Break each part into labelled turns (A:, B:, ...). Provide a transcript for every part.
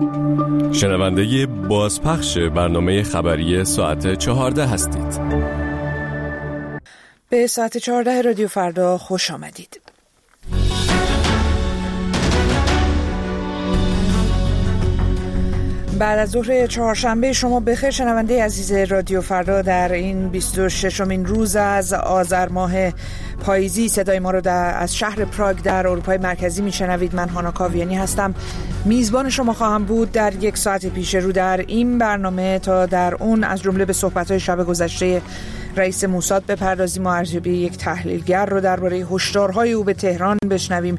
A: شنونده بازپخش برنامه خبری ساعت 14 هستید.
B: به ساعت 14 رادیو فردا خوش آمدید. بعد از ظهر چهارشنبه شما بخیر شنونده عزیز رادیو فردا. در این 26مین روز از آذر ماه پاییزی صدای ما رو از شهر پراگ در اروپای مرکزی میشنوید. من هانا کاویانی هستم، میزبان شما خواهم بود در یک ساعت پیش رو در این برنامه. تا در اون از جمله به صحبت‌های شب گذشته رئیس موساد بپردازیم و ارزیابی یک تحلیلگر رو درباره هشدارهای او به تهران بشنویم.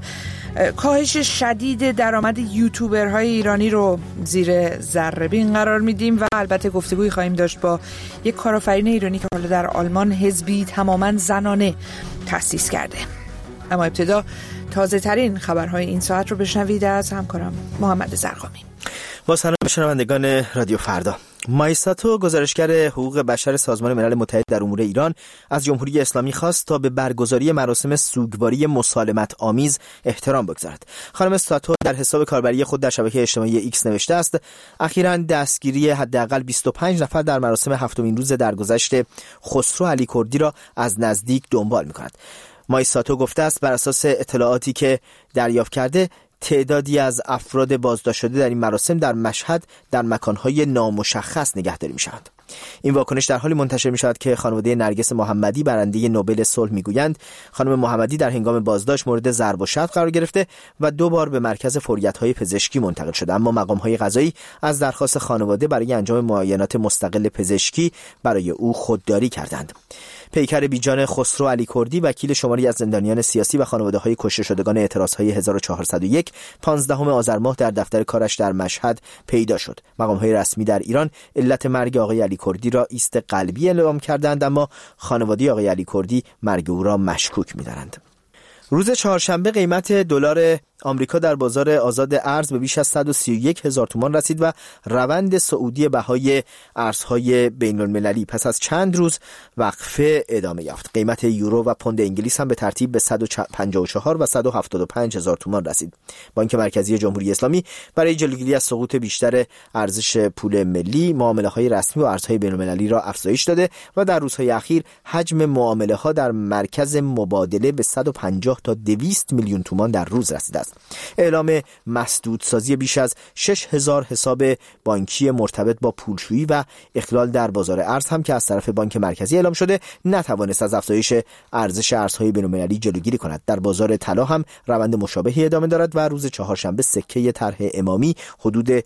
B: کاهش شدید درآمد یوتیوبرهای ایرانی رو زیر ذره‌بین قرار میدیم و البته گفتگویی خواهیم داشت با یک کارآفرین ایرانی که حالا در آلمان حزبی تماماً زنانه تأسیس کرده. اما ابتدا تازه ترین خبرهای این ساعت رو بشنوید از همکارم محمد زرقامی.
C: با سلام به شنوندگان رادیو فردا. مایساتو گزارشگر حقوق بشر سازمان ملل متحد در امور ایران از جمهوری اسلامی خواست تا به برگزاری مراسم سوگواری مسالمت آمیز احترام بگذارد. خانم ساتو در حساب کاربری خود در شبکه اجتماعی ایکس نوشته است: اخیراً دستگیری حداقل 25 نفر در مراسم هفتمین روز درگذشت خسرو علی کردی را از نزدیک دنبال می‌کند. مایساتو گفته است بر اساس اطلاعاتی که دریافت کرده تعدادی از افراد بازداشت شده در این مراسم در مشهد در مکانهای نامشخص نگهداری می‌شوند. این واکنش در حالی منتشر می‌شود که خانواده نرگس محمدی برنده نوبل صلح می‌گویند خانم محمدی در هنگام بازداشت مورد ضرب و شتم قرار گرفته و 2 بار به مرکز فوریت‌های پزشکی منتقل شده، اما مقام‌های قضایی از درخواست خانواده برای انجام معاینات مستقل پزشکی برای او خودداری کردند. پیکر بیجان خسرو علی کردی وکیل شماری از زندانیان سیاسی و خانواده‌های کشته شدگان اعتراض‌های 1401 15 آذر ماه در دفتر کارش در مشهد پیدا شد. مقام‌های رسمی در ایران علت مرگ آقای علی کردی را ایست قلبی اعلام کردند، اما خانواده آقای علی کردی مرگ او را مشکوک می‌دانند. روز چهارشنبه قیمت دلار آمریکا در بازار آزاد ارز به بیش از 131,000 تومان رسید و روند صعودی بهای ارزهای بین‌المللی پس از چند روز وقفه ادامه یافت. قیمت یورو و پوند انگلیس هم به ترتیب به 154 و 175,000 تومان رسید. بانک مرکزی جمهوری اسلامی برای جلوگیری از سقوط بیشتر ارزش پول ملی، معامله‌های رسمی و ارزهای بین‌المللی را افزایش داده و در روزهای اخیر حجم معامله‌ها در مرکز مبادله به 150 تا 200 میلیون تومان در روز رسیده است. اعلام مسدودسازی بیش از 6,000 حساب بانکی مرتبط با پولشویی و اختلال در بازار ارز هم که از طرف بانک مرکزی اعلام شده نتوانست از افزایش ارزش ارزهای بین‌المللی جلوگیری کند. در بازار طلا هم روند مشابهی ادامه دارد و روز چهارشنبه سکه طرح امامی حدود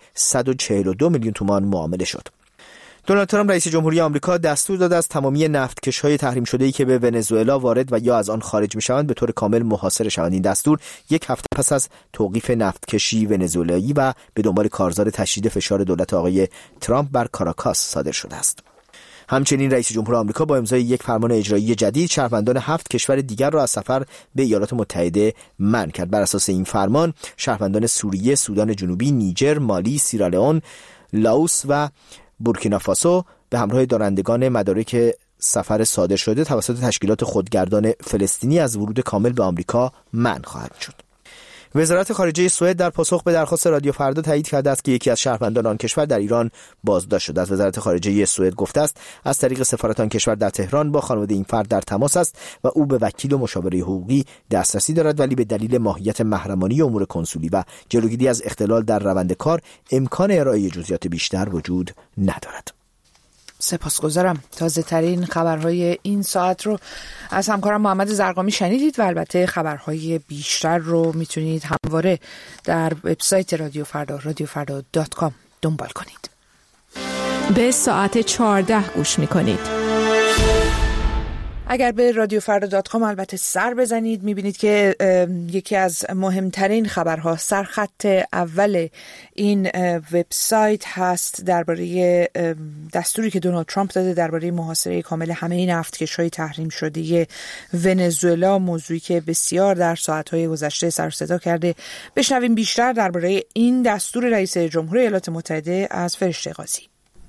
C: 142 میلیون تومان معامله شد. دونالد ترامپ رئیس جمهوری آمریکا دستور داده از تمامی نفتکش‌های تحریم شده‌ای که به ونزوئلا وارد و یا از آن خارج می‌شوند به طور کامل محاصره شوند. این دستور یک هفته پس از توقیف نفتکشی ونزوئلایی و به دنبال کارزار تشدید فشار دولت آقای ترامپ بر کاراکاس صادر شده است. همچنین رئیس جمهور آمریکا با امضای یک فرمان اجرایی جدید شهروندان 7 کشور دیگر را از سفر به ایالات متحده منع کرد. بر اساس این فرمان شهروندان سوریه، سودان جنوبی، نیجر، مالی، سیرالئون، لاوس و بورکینافاسو به همراه دارندگان مدارک سفر صادر شده توسط تشکیلات خودگردان فلسطینی از ورود کامل به آمریکا منع خواهد شد. وزارت خارجه سوئد در پاسخ به درخواست رادیو فردا تایید کرده است که یکی از شهروندان آن کشور در ایران بازداشت شده است. وزارت خارجه سوئد گفته است از طریق سفارت آن کشور در تهران با خانواده این فرد در تماس است و او به وکیل و مشاوره حقوقی دسترسی دارد، ولی به دلیل ماهیت محرمانه امور کنسولی و جلوگیری از اختلال در روند کار امکان ارائه جزئیات بیشتر وجود ندارد.
B: سپاسگزارم. تازه ترین خبرهای این ساعت رو از همکارم محمد زرقامی شنیدید و البته خبرهای بیشتر رو میتونید همواره در وبسایت رادیو فردا radiofrda.com دنبال کنید.
D: به ساعت 14 گوش میکنید.
B: اگر به radiofrda.com البته سر بزنید میبینید که یکی از مهمترین خبرها سرخط اول این وبسایت هست درباره دستوری که دونالد ترامپ داده درباره محاصره کامل همه نفتکش‌های تحریم شده ونزوئلا، موضوعی که بسیار در ساعت‌های گذشته سر و صدا کرده. بشنویم بیشتر درباره این دستور رئیس جمهور ایالات متحده از فرشته قاضی.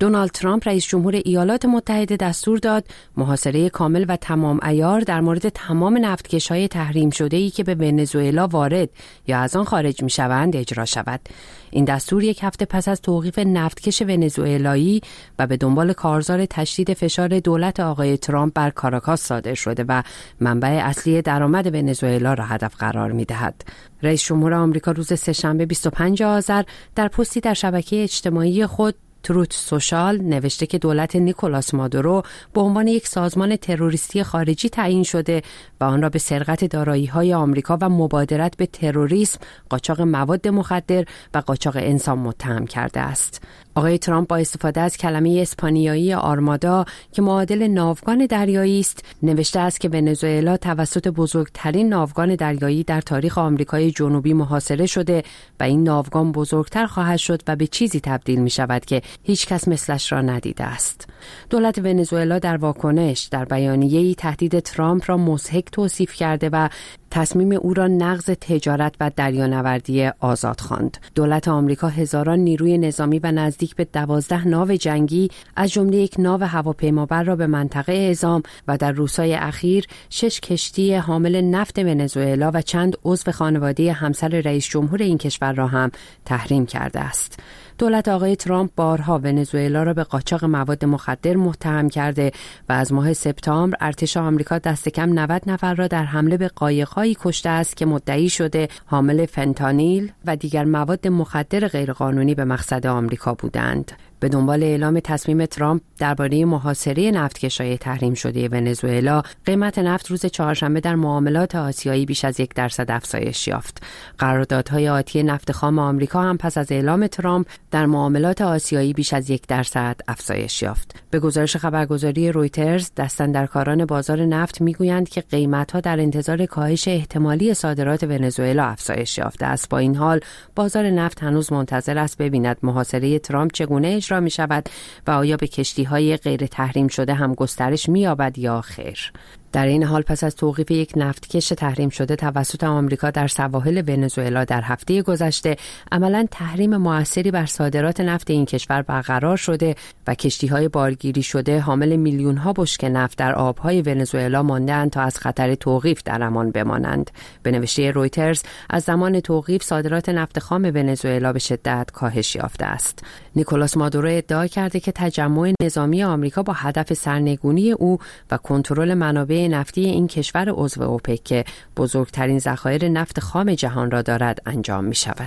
E: دونالد ترامپ رئیس جمهور ایالات متحده دستور داد محاصره کامل و تمام عیار در مورد تمام نفتکش‌های تحریم شده‌ای که به ونزوئلا وارد یا از آن خارج می‌شوند اجرا شود. این دستور یک هفته پس از توقیف نفتکش ونزوئلایی و به دنبال کارزار تشدید فشار دولت آقای ترامپ بر کاراکاس صادر شده و منبع اصلی درآمد ونزوئلا را هدف قرار می‌دهد. رئیس جمهور آمریکا روز سه‌شنبه 25 آذر در پستی در شبکه اجتماعی خود تروت سوشال نوشته که دولت نیکولاس مادورو به عنوان یک سازمان تروریستی خارجی تعیین شده و آن را به سرقت دارایی‌های آمریکا و مبادرت به تروریسم، قاچاق مواد مخدر و قاچاق انسان متهم کرده است. آقای ترامپ با استفاده از کلمه اسپانیایی آرمادا که معادل ناوگان دریایی است، نوشته است که ونزوئلا توسط بزرگترین ناوگان دریایی در تاریخ آمریکای جنوبی محاصره شده و این ناوگان بزرگتر خواهد شد و به چیزی تبدیل می شود که هیچ کس مثلش را ندیده است. دولت ونزوئلا در واکنش در بیانیه‌ای تهدید ترامپ را مضحک توصیف کرده و تصمیم او را نقض تجارت و دریانوردی آزاد خواند. دولت آمریکا هزاران نیروی نظامی و نزدیک به 12 ناو جنگی از جمله یک ناو هواپیمابر را به منطقه اعزام و در روزهای اخیر 6 کشتی حامل نفت ونزوئلا و چند عضو خانواده همسر رئیس جمهور این کشور را هم تحریم کرده است. دولت آقای ترامپ بارها ونزوئلا را به قاچاق مواد مخدر متهم کرده و از ماه سپتامبر ارتش آمریکا دست کم 90 نفر را در حمله به قایق‌هایی کشته است که مدعی شده حامل فنتانیل و دیگر مواد مخدر غیرقانونی به مقصد آمریکا بودند. به دنبال اعلام تصمیم ترامپ درباره محاصره نفتکش‌های تحریم شده ونزوئلا، قیمت نفت روز چهارشنبه در معاملات آسیایی بیش از 1% افزایش یافت. قراردادهای آتی نفت خام آمریکا هم پس از اعلام ترامپ در معاملات آسیایی بیش از 1% افزایش یافت. به گزارش خبرگزاری رویترز، دستاندرکاران بازار نفت میگویند که قیمت‌ها در انتظار کاهش احتمالی صادرات ونزوئلا افزایش یافته است. با این حال، بازار نفت هنوز منتظر است ببیند محاصره ترامپ چگونه اجرا می شود و آیا به کشتی‌های غیر تحریم شده هم گسترش می یابد یا خیر. در این حال پس از توقیف یک نفتکش تحریم شده توسط آمریکا در سواحل ونزوئلا در هفته گذشته، عملاً تحریم موثری بر صادرات نفت این کشور برقرار شده و کشتی‌های بارگیری شده حامل میلیون‌ها بشکه نفت در آب‌های ونزوئلا مانده‌اند تا از خطر توقیف در امان بمانند. به نوشته رویترز، از زمان توقیف صادرات نفت خام ونزوئلا به شدت کاهش یافته است. نیکولاس مادورو ادعا کرده که تجمع نظامی آمریکا با هدف سرنگونی او و کنترل منابع نفتی این کشور عضو اوپک که بزرگترین ذخایر نفت خام جهان را دارد انجام می شود.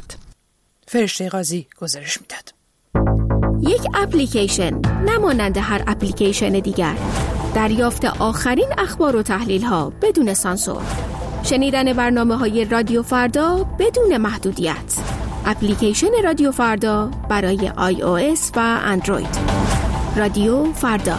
B: فرشته قاضی گزارش میداد.
F: یک اپلیکیشن نمانند هر اپلیکیشن دیگر، دریافت آخرین اخبار و تحلیل ها بدون سانسور، شنیدن برنامه‌های رادیو فردا بدون محدودیت. اپلیکیشن رادیو فردا برای iOS و اندروید. رادیو فردا.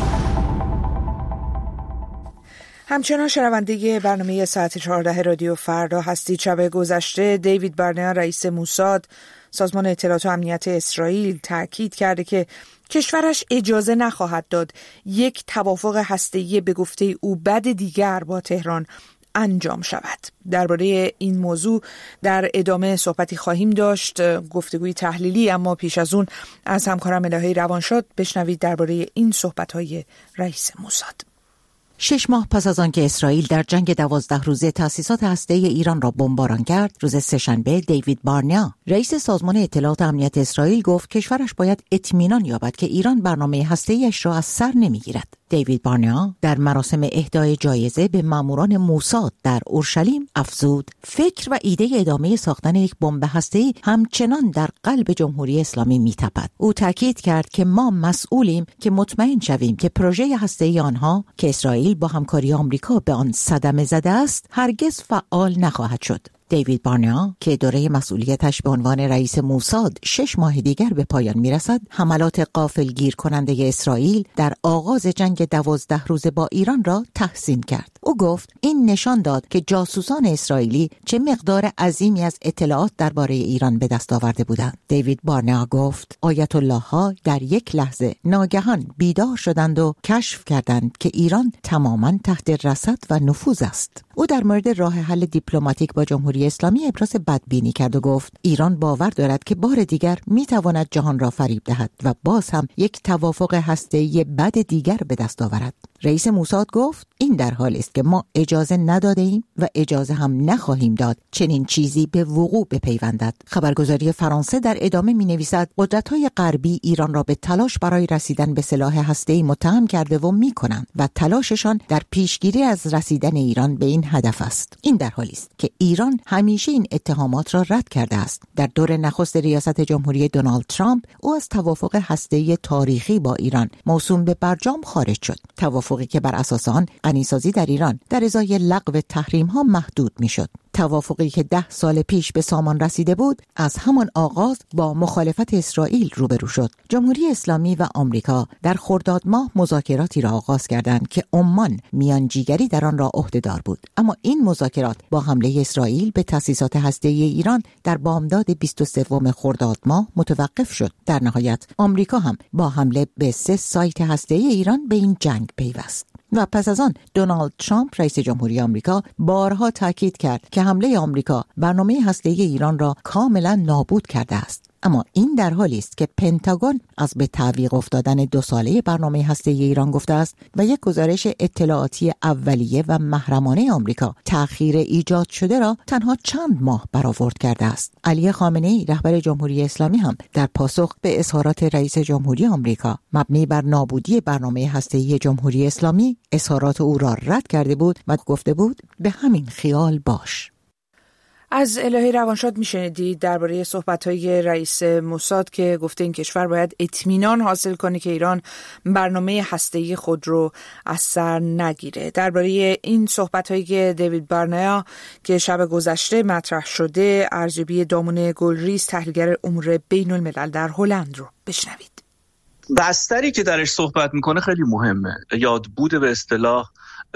B: همچنان شنونده برنامه ساعت 14 رادیو فردا هستید. شب گذشته دیوید بارنیا رئیس موساد، سازمان اطلاعات و امنیت اسرائیل، تاکید کرده که کشورش اجازه نخواهد داد یک توافق هسته‌ای به گفته او بد دیگر با تهران انجام شود. درباره این موضوع در ادامه صحبتی خواهیم داشت، گفتگوی تحلیلی، اما پیش از اون از همکارم الهی روانشاد بشنوید درباره این صحبت‌های رئیس موساد.
G: 6 ماه پس از آنکه اسرائیل در جنگ 12 روزه تأسیسات هسته‌ای ایران را بمباران کرد، روز سه‌شنبه دیوید بارنیا، رئیس سازمان اطلاعات امنیت اسرائیل، گفت کشورش باید اطمینان یابد که ایران برنامه هسته‌ایش را از سر نمیگیرد. دیوید بارنیا در مراسم اهدای جایزه به ماموران موساد در اورشلیم افزود: فکر و ایده ادامه ساختن یک بمب هسته‌ای همچنان در قلب جمهوری اسلامی میتپد. او تاکید کرد که ما مسئولیم که مطمئن شویم که پروژه هسته‌ای آنها که اسرائیل با همکاری آمریکا به آن صدمه زده است هرگز فعال نخواهد شد. دیوید بارنیا که دوره مسئولیتش به عنوان رئیس موساد 6 ماه دیگر به پایان میرسد، حملات غافلگیر کننده اسرائیل در آغاز جنگ 12 روزه با ایران را تحسین کرد. او گفت این نشان داد که جاسوسان اسرائیلی چه مقدار عظیمی از اطلاعات درباره ایران به دست آورده بودند. دیوید بارنیا گفت آیت الله ها در یک لحظه ناگهان بیدار شدند و کشف کردند که ایران تماما تحت رصد و نفوذ است. او در مورد راه حل دیپلماتیک با جمهوری اسلامی ابراز بدبینی کرد و گفت ایران باور دارد که بار دیگر میتواند جهان را فریب دهد و باز هم یک توافق هسته‌ای بد دیگر به دست آورد. رئیس موساد گفت این در حالی است که ما اجازه نداده ایم و اجازه هم نخواهیم داد چنین چیزی به وقوع بپیوندد. خبرگزاری فرانسه در ادامه می‌نویسد قدرت‌های غربی ایران را به تلاش برای رسیدن به سلاح هسته‌ای متهم کرده و می‌کنند و تلاششان در پیشگیری از رسیدن ایران به این هدف است. این در حالی است که ایران همیشه این اتهامات را رد کرده است. در دور نخست ریاست جمهوری دونالد ترامپ او از توافق هسته‌ای تاریخی با ایران موسوم به برجام خارج شد. توافقی که بر اساس آن غنیسازی در ایران در ازای لغو تحریم‌ها محدود می‌شد. توافقی که 10 سال پیش به سامان رسیده بود از همان آغاز با مخالفت اسرائیل روبرو شد. جمهوری اسلامی و آمریکا در خرداد ماه مذاکراتی را آغاز کردند که عمان میانجیگری در آن را عهده‌دار بود، اما این مذاکرات با حمله اسرائیل به تأسیسات هسته‌ای ایران در بامداد 23 خرداد ماه متوقف شد. در نهایت آمریکا هم با حمله به 3 سایت هسته‌ای ایران به این جنگ پیوست. و پس از آن دونالد ترامپ رئیس جمهوری آمریکا بارها تاکید کرد که حمله آمریکا برنامه هسته‌ای ایران را کاملا نابود کرده است. اما این در حالی است که پنتاگون از به تعویق افتادن 2 ساله برنامه هسته‌ای ایران گفته است و یک گزارش اطلاعاتی اولیه و محرمانه آمریکا تأخیر ایجاد شده را تنها چند ماه برآورد کرده است. علی خامنه‌ای رهبر جمهوری اسلامی هم در پاسخ به اظهارات رئیس جمهوری آمریکا مبنی بر نابودی برنامه هسته‌ای جمهوری اسلامی اظهارات او را رد کرده بود و گفته بود به همین خیال باش.
B: از الهی روانشاد میشنیدید درباره صحبت‌های رئیس موساد که گفته این کشور باید اطمینان حاصل کنه که ایران برنامه هسته‌ای خود رو از سر نگیره. درباره این صحبت‌هایی که دیوید بارنیا که شب گذشته مطرح شده، ارزیابی دامون گلریز تحلیلگر امور بین الملل در هلند رو بشنوید.
H: بستری که درش صحبت میکنه خیلی مهمه. یادبود به اصطلاح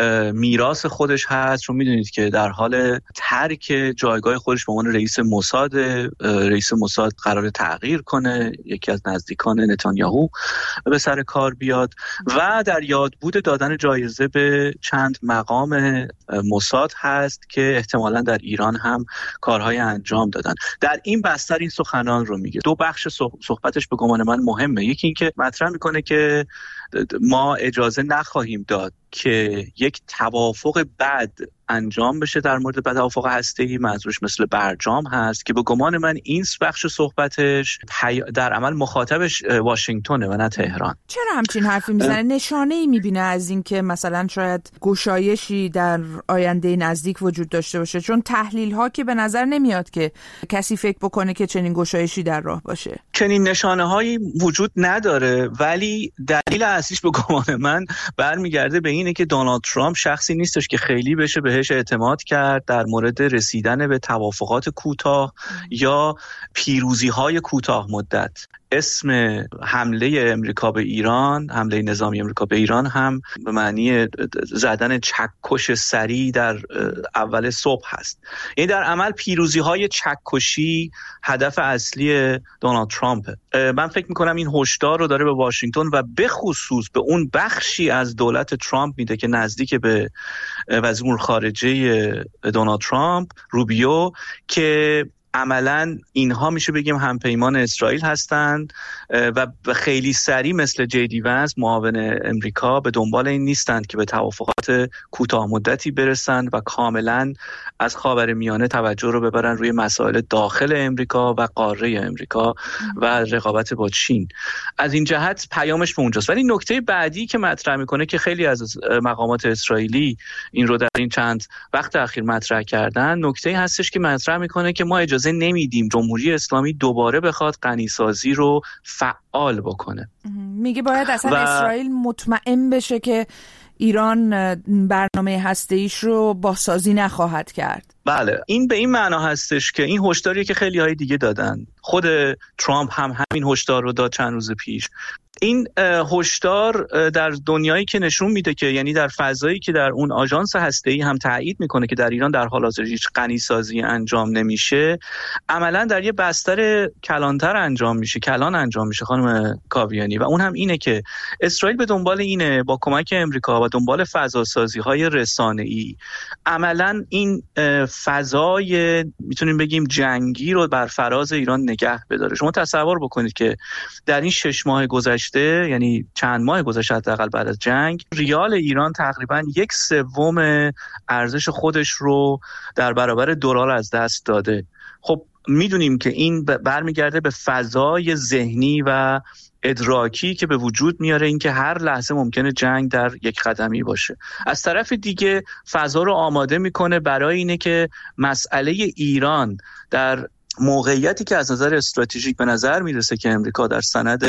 H: میراث خودش هست، چون میدونید که در حال ترک جایگاه خودش به عنوان رئیس موساد، رئیس موساد قرار تغییر کنه، یکی از نزدیکان نتانیاهو به سر کار بیاد و در یادبود دادن جایزه به چند مقام موساد هست که احتمالاً در ایران هم کارهای انجام دادن. در این بستر این سخنان رو میگه. 2 بخش صحبتش به گمان من مهمه. یکی این که مطرح میکنه که ما اجازه نخواهیم داد که یک توافق بد انجام بشه در مورد توافق هسته‌ای، منظورش مثل برجام هست که به گمان من این بخش صحبتش در عمل مخاطبش واشنگتونه و نه تهران.
B: چرا همچین حرفی میزنه؟ نشانه‌ای میبینه از این که مثلا شاید گشایشی در آینده نزدیک وجود داشته باشه؟ چون تحلیل ها که به نظر نمیاد که کسی فکر بکنه که چنین گشایشی در راه باشه.
H: چنین نشانه هایی وجود نداره، ولی دلیل اصلیش به گمان من برمیگرده به اینه که دونالد ترامپ شخصی نیستش که خیلی بشه بهش اعتماد کرد در مورد رسیدن به توافقات کوتاه یا پیروزی‌های کوتاه مدت. اسم حمله امریکا به ایران، حمله نظامی امریکا به ایران هم به معنی زدن چکش سریع در اول صبح هست. یعنی در عمل پیروزی‌های چکشی هدف اصلی دونالد ترامپه. من فکر می‌کنم این هشدار رو داره به واشنگتن و به خصوص به اون بخشی از دولت ترامپ میده که نزدیک به وزیر امور خارجه دونالد ترامپ، روبیو، که عملاً اینها میشه بگیم همپیمان اسرائیل هستند و خیلی سریع مثل جی ونس معاون امریکا به دنبال این نیستند که به توافقات کوتاه مدتی برسند و کاملاً از خاورمیانه توجه رو ببرن روی مسائل داخل امریکا و قاره امریکا و رقابت با چین. از این جهت پیامش به اونجاست. ولی نکته بعدی که مطرح میکنه که خیلی از مقامات اسرائیلی این رو در این چند وقت اخیر مطرح کردن، نکته هستش که مطرح میکنه که ما اجازه نمیدیم جمهوری اسلامی دوباره بخواد غنیسازی رو فعال بکنه.
B: میگه باید اصلا اسرائیل مطمئن بشه که ایران برنامه هسته‌ایش رو بازسازی نخواهد کرد.
H: بله، این به این معنا هستش که این هشداریه که خیلی های دیگه دادن. خود ترامپ هم همین هشدار رو داد چند روز پیش. این هشدار در دنیایی که نشون میده که یعنی در فضایی که در اون آژانس هسته‌ای هم تایید میکنه که در ایران در حال حاضر هیچ غنیسازی انجام نمیشه، عملا در یه بستر کلانتر انجام میشه، کلان انجام میشه خانم کاویانی، و اون هم اینه که اسرائیل به دنبال اینه با کمک امریکا و دنبال فضاسازی‌های رسانه‌ای عملا این فضای میتونیم بگیم جنگی رو بر فراز ایران نگه بداره. شما تصور بکنید که در این 6 ماه گذشته، یعنی چند ماه گذشته حداقل بعد از جنگ، ریال ایران تقریبا 1/3 ارزش خودش رو در برابر دلار از دست داده. خب میدونیم که این برمیگرده به فضای ذهنی و ادراکی که به وجود میاره اینکه هر لحظه ممکنه جنگ در یک قدمی باشه. از طرف دیگه فضا رو آماده میکنه برای اینه که مسئله ایران در موقعیتی که از نظر استراتژیک به نظر میرسه که امریکا در سند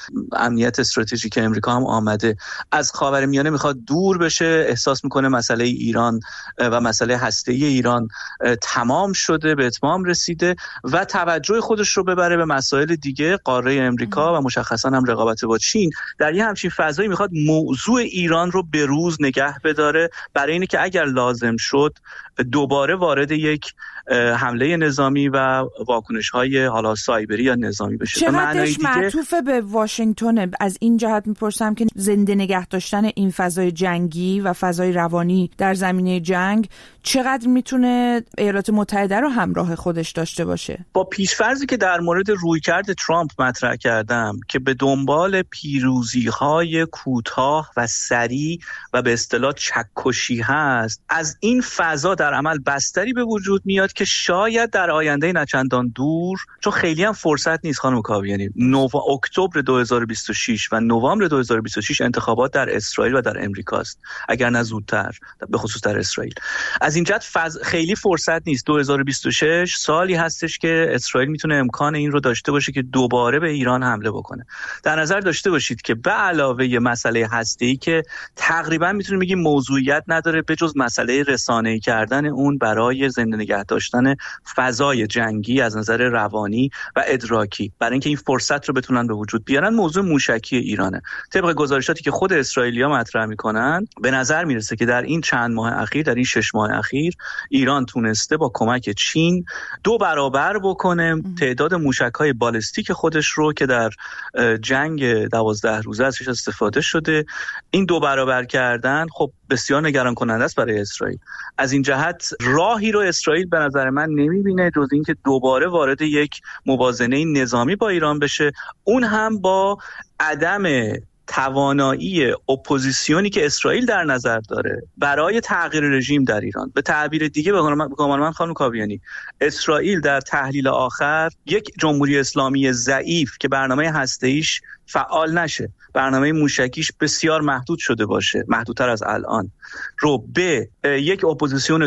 H: امنیت استراتژیک امریکا هم آمده، از خاورمیانه میخواد دور بشه، احساس میکنه مسئله ایران و مسئله هسته‌ای ایران تمام شده، به اتمام رسیده و توجه خودش رو ببره به مسائل دیگه، قاره امریکا و مشخصا هم رقابت با چین. در یه همچین فضایی میخواد موضوع ایران رو به روز نگه بداره برای اینکه اگر لازم شد دوباره وارد یک حمله نظامی و واکنش‌های حالا سایبری یا نظامی بشه.
B: چقدرش معطوف به واشنگتن؟ از این جهت میپرسم که زنده نگه داشتن این فضای جنگی و فضای روانی در زمینه جنگ چقدر میتونه ایالات متحده رو همراه خودش داشته باشه؟
H: با پیشفرضی که در مورد رویکرد ترامپ مطرح کردم که به دنبال پیروزی‌های کوتاه و سریع و به اصطلاح چکشی هست، از این فضا در عمل بستری به وجود میاد که شاید در آینده نچندان دور، چون خیلی هم فرصت نیست خانم کاویانی، اکتبر 2026 و نوامبر 2026 انتخابات در اسرائیل و در امریکا است، اگر نه زودتر، به خصوص در اسرائیل. از این جهت خیلی فرصت نیست. 2026 سالی هستش که اسرائیل میتونه امکان این رو داشته باشه که دوباره به ایران حمله بکنه. در نظر داشته باشید که به علاوه مسئله هسته‌ای که تقریبا میتونیم بگیم موضوعیت نداره به جز مسئله رسانه‌ای کردن اون برای زنده نگه داشتن فضای جنگی از نظر روانی و ادراکی، برای اینکه این فرصت رو بتونن به وجود بیارن، موضوع موشکی ایرانه. طبق گزارشاتی که خود اسرائیلیا مطرح میکنن به نظر میرسه که در این چند ماه اخیر، در این 6 ماه اخیر، ایران تونسته با کمک چین 2 برابر بکنه تعداد موشک‌های بالستیک خودش رو که در جنگ 12 روزه ازش استفاده شده. این 2 برابر کردن خب بسیار نگران کننده است برای اسرائیل. از این جهت راهی رو اسرائیل به نظر من نمیبینه جز اینکه دوباره وارد یک موازنه نظامی با ایران بشه، اون هم با عدم توانایی اپوزیسیونی که اسرائیل در نظر داره برای تغییر رژیم در ایران. به تعبیر دیگه به گمان من خانم کاویانی، اسرائیل در تحلیل آخر یک جمهوری اسلامی ضعیف که برنامه هسته‌ایش فعال نشه، برنامه موشکیش بسیار محدود شده باشه، محدودتر از الان، رو به یک اپوزیسیون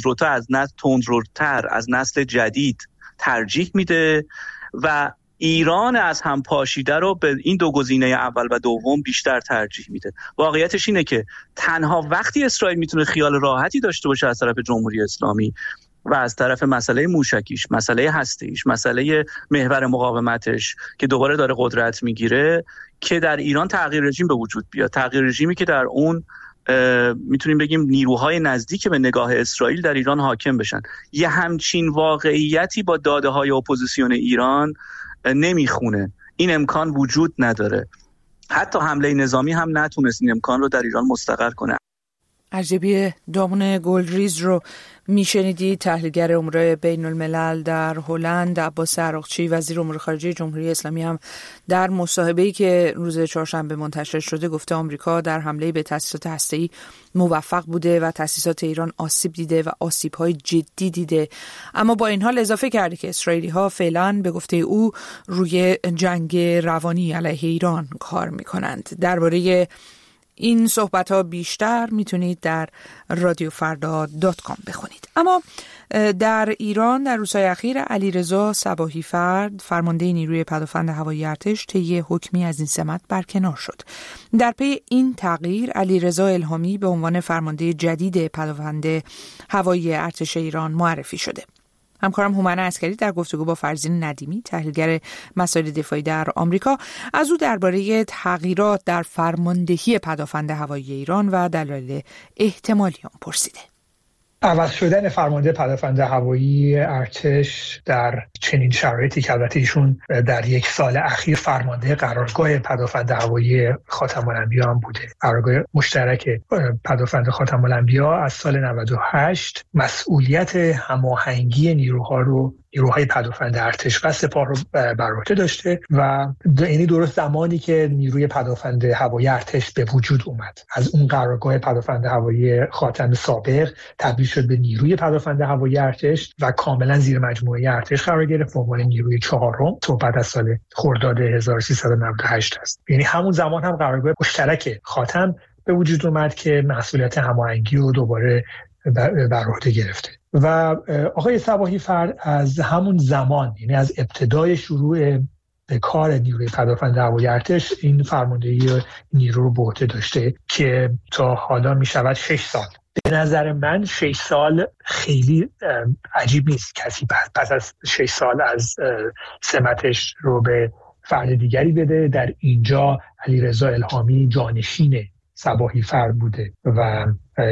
H: تندروتر از نسل جدید ترجیح میده و ایران از هم پاشیده رو به این 2 گزینه اول و دوم بیشتر ترجیح میده. واقعیتش اینه که تنها وقتی اسرائیل میتونه خیال راحتی داشته باشه از طرف جمهوری اسلامی و از طرف مسئله موشکیش، مسئله هسته‌ایش، مسئله محور مقاومتش که دوباره داره قدرت میگیره، که در ایران تغییر رژیم به وجود بیاد، تغییر رژیمی که در اون میتونیم بگیم نیروهای نزدیک به نگاه اسرائیل در ایران حاکم بشن. یه همچین واقعیتی با داده‌های اپوزیسیون ایران نمیخونه. این امکان وجود نداره. حتی حمله نظامی هم نتونست این امکان رو در ایران مستقر کنه.
B: ارجبی دامون گلریز رو میشنیدی، تحلیلگر امور بین الملل در هلند. عباس عراقچی وزیر امور خارجه جمهوری اسلامی هم در مصاحبه‌ای که روز چهارشنبه منتشر شده گفته آمریکا در حمله به تأسیسات هسته‌ای موفق بوده و تأسیسات ایران آسیب دیده و آسیب‌های جدی دیده. اما با این حال اضافه کرده که اسرائیلی‌ها فعلا به گفته او روی جنگ روانی علیه ایران کار می‌کنند. درباره این صحبت‌ها بیشتر میتونید در رادیوفردا.com بخونید. اما در ایران در روزهای اخیر علیرضا صباحی فرد فرمانده نیروی پدافند هوایی ارتش طی حکمی از این سمت برکنار شد. در پی این تغییر علیرضا الهامی به عنوان فرمانده جدید پدافند هوایی ارتش ایران معرفی شده. همکارم هومن عسکری در گفتگو با فرزین ندیمی تحلیلگر مسائل دفاعی در آمریکا از او درباره تغییرات در فرماندهی پدافند هوایی ایران و دلایل احتمالی آن پرسیده.
I: عوض شدن فرمانده پدافند هوایی ارتش در چنین شرایطی که البته ایشون در یک سال اخیر فرمانده قرارگاه پدافند هوایی خاتم الانبیا هم بوده، قرارگاه مشترک پدافند خاتم الانبیا از سال 98 مسئولیت هماهنگی نیروهای پدافند ارتش و سپاه رو بر عهده داشته و یعنی درست زمانی که نیروی پدافند هوایی ارتش به وجود اومد از اون قرارگاه پدافند هوایی خاتم سابق تبدیل شد به نیروی پدافند هوایی ارتش و کاملا زیر مجموعه ارتش قرار گرفت به عنوان نیروی چهارم صحبت از سال خرداد 1398 است. یعنی همون زمان هم قرارگاه مشترک خاتم به وجود اومد که مسئولیت هماهنگی رو دوباره بر عهده گرفته و آقای صباحی فرد از همون زمان یعنی از ابتدای شروع به کار نیروی پدافند هوایی ارتش این فرماندهی نیرو رو به عهده داشته که تا حالا می شود 6 سال. به نظر من 6 سال خیلی عجیب نیست کسی پس از 6 سال از سمتش رو به فرد دیگری بده. در اینجا علیرضا الهامی جانشین صباحی فرد بوده و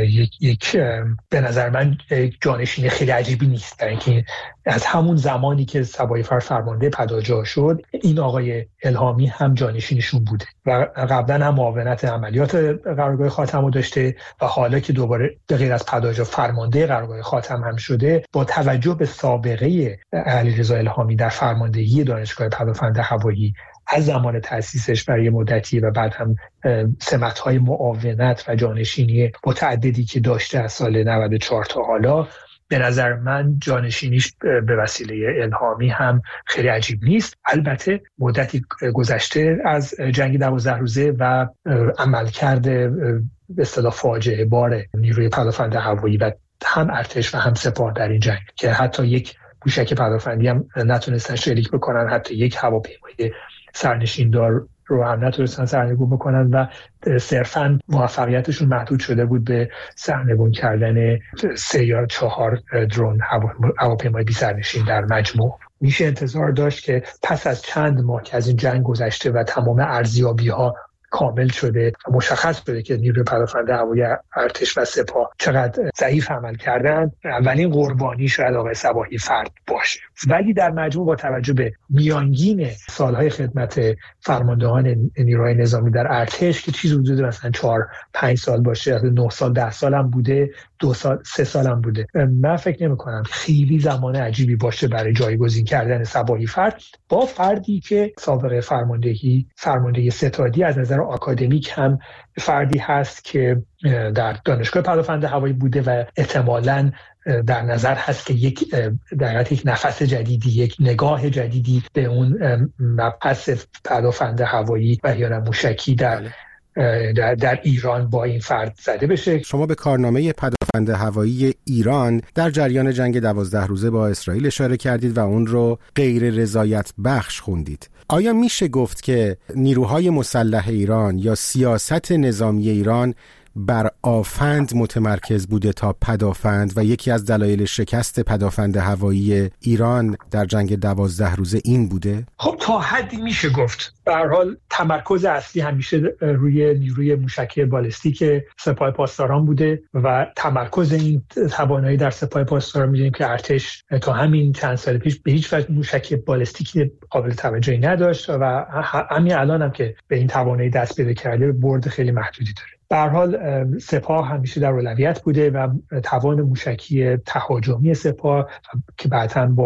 I: یک به نظر من جانشین خیلی عجیبی نیست، در اینکه از همون زمانی که صباحی فرد فرمانده پداجا شد این آقای الهامی هم جانشینشون بوده و قبلا هم معاونت عملیات قرارگاه خاتم رو داشته و حالا که دوباره به غیر از پداجا فرمانده قرارگاه خاتم هم شده با توجه به سابقه علیرضا الهامی در فرماندهی دانشگاه پدافند هوایی از زمان تأسیسش برای مدتی و بعد هم سمت‌های معاونت و جانشینی متعددی که داشته از سال 94 تا حالا به نظر من جانشینیش به وسیله الهامی هم خیلی عجیب نیست. البته مدتی گذشته از جنگ 12 روزه و عملکرد به اصطلاح فاجعه بار نیروی پدافند هوایی و هم ارتش و هم سپاه در این جنگ که حتی یک موشک پدافندی هم نتونستن شلیک بکنن، حتی یک هواپیمای سرنشیندار رو هم نتونستن سرنگون بکنن و صرفاً موفقیتشون محدود شده بود به سرنگون کردن 3 یا 4 درون هواپیمای بی سرنشین در مجموع. میشه انتظار داشت که پس از چند ماه که از این جنگ گذشته و تمام ارزیابی‌ها کامل شده مشخص بوده که نیروی پدافند هوایی ارتش و سپاه چقدر ضعیف عمل کردن، اولین قربانی شاید آقای صباحی فرد باشه. ولی در مجموع با توجه به میانگین سالهای خدمت فرماندهان نیروهای نظامی در ارتش که چیزی حدود مثلا 4-5 سال باشه، 9 سال 10 سال هم بوده، 2 سال 3 سال هم بوده، من فکر نمی کنم خیلی زمان عجیبی باشه برای جایگزین کردن صباحی فرد با فردی که سابقه فرماندهی ستادی از نظر آکادمیک هم فردی هست که در دانشگاه پدافند هوایی بوده و احتمالاً در نظر هست که یک نفس جدیدی، یک نگاه جدیدی به اون مبحث پدافند هوایی و یا موشکی در ایران با این فرد زده بشه.
J: شما به کارنامه پدافند هوایی ایران در جریان جنگ 12 روزه با اسرائیل اشاره کردید و اون رو غیر رضایت بخش خوندید. آیا میشه گفت که نیروهای مسلح ایران یا سیاست نظامی ایران بر آفند متمرکز بوده تا پدافند و یکی از دلایل شکست پدافند هوایی ایران در جنگ 12 روزه این بوده؟
I: خب تا حدی میشه گفت. به هر حال تمرکز اصلی همیشه روی نیروی موشکی بالستیک سپاه پاسداران بوده و تمرکز این توانایی در سپاه پاسداران می‌دونیم که ارتش تا همین چند سال پیش به هیچ وجه موشکی بالستیک قابل توجهی نداشت و همین الان هم که به این توانایی دست پیدا کرده برد خیلی محدودی داره. به هر حال سپاه همیشه در اولویت بوده و توان موشکی تهاجمی سپاه که بعداً با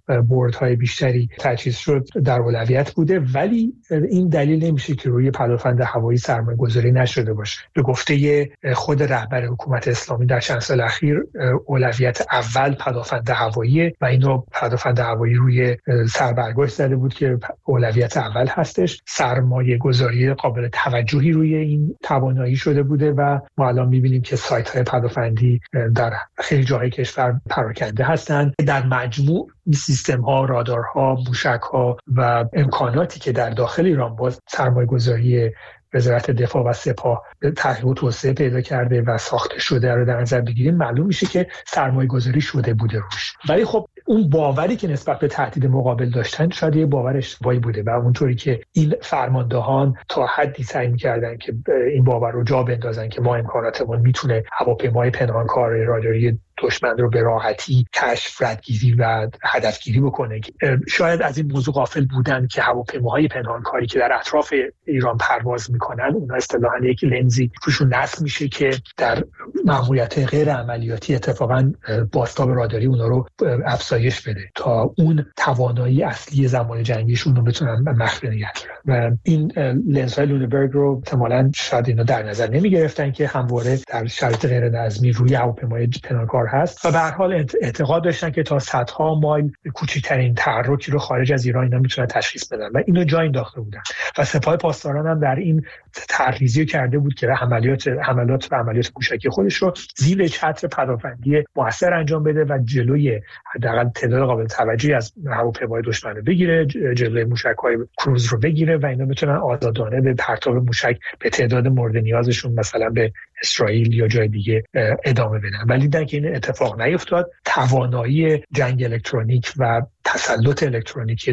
I: بردهای بیشتری تجهیز شد در اولویت بوده، ولی این دلیل نمیشه که روی پدافند هوایی سرمایه‌گذاری نشده باشه. به گفته خود رهبر حکومت اسلامی در چند سال اخیر اولویت اول پدافند هوایی و اینو پدافند هوایی روی سربرگاش زده بود که اولویت اول هستش. سرمایه‌گذاری قابل توجهی روی این توانایی شده بوده و ما الان می‌بینیم که سایت‌های پدافندی در خیلی جاهای کشور پراکنده هستند. در مجموع این سیستم‌ها، رادارها، موشک‌ها و امکاناتی که در داخل ایران باز سرمایه‌گذاری وزارت دفاع و سپاه تحقیق و توسعه پیدا کرده و ساخته شده رو در نظر بگیریم، معلوم میشه که سرمایه‌گذاری شده بوده روش. ولی خب اون باوری که نسبت به تهدید مقابل داشتن شاید یه باور اشتباهی بوده و اونطوری که این فرماندهان تا حدی سعی می‌کردن که این باور رو جا بندازن که ما امکاناتمون میتونه هواپیمای پنهانکار راداری دشمن رو به راحتی کشف، ردگیری و هدفگیری بکنه. شاید از این موضوع غافل بودن که هواپیماهای پنهانکاری که در اطراف ایران پرواز میکنن، اونها اصطلاحاً یک لنزی روشون نصب میشه که در ماموریت غیر عملیاتی اتفاقاً بازتاب راداری اونها رو افزایش بده تا اون توانایی اصلی زمان جنگیشون رو بتونن مخفی نگه دارن. و این لنزهای لونبرگ رو احتمالاً شاید اینا در نظر نمیگرفتن که همواره در شرایط غیر نظمی روی هواپیمای پنهانکار هست و به هر حال اعتقاد داشتن که تا صدها مایل کوچکترین تحرکی رو خارج از ایران اینا میتونن تشخیص بدن و اینو جا انداخته بودن و سپاه پاسداران هم در این طرح‌ریزی کرده بود که حملات موشکی خودش رو زیر چتر پدافندی موثر انجام بده و جلوی حداقل تعداد قابل توجهی از هواپیمای دشمن رو بگیره، جلوی موشک‌های کروز رو بگیره و اینا میتونن آزادانه به پرتاب موشک به تعداد مورد نیازشون مثلا به اسرائیل یا جای دیگه ادامه بدن. ولی در که این اتفاق نیفتاد، توانایی جنگ الکترونیک و تسلط الکترونیکی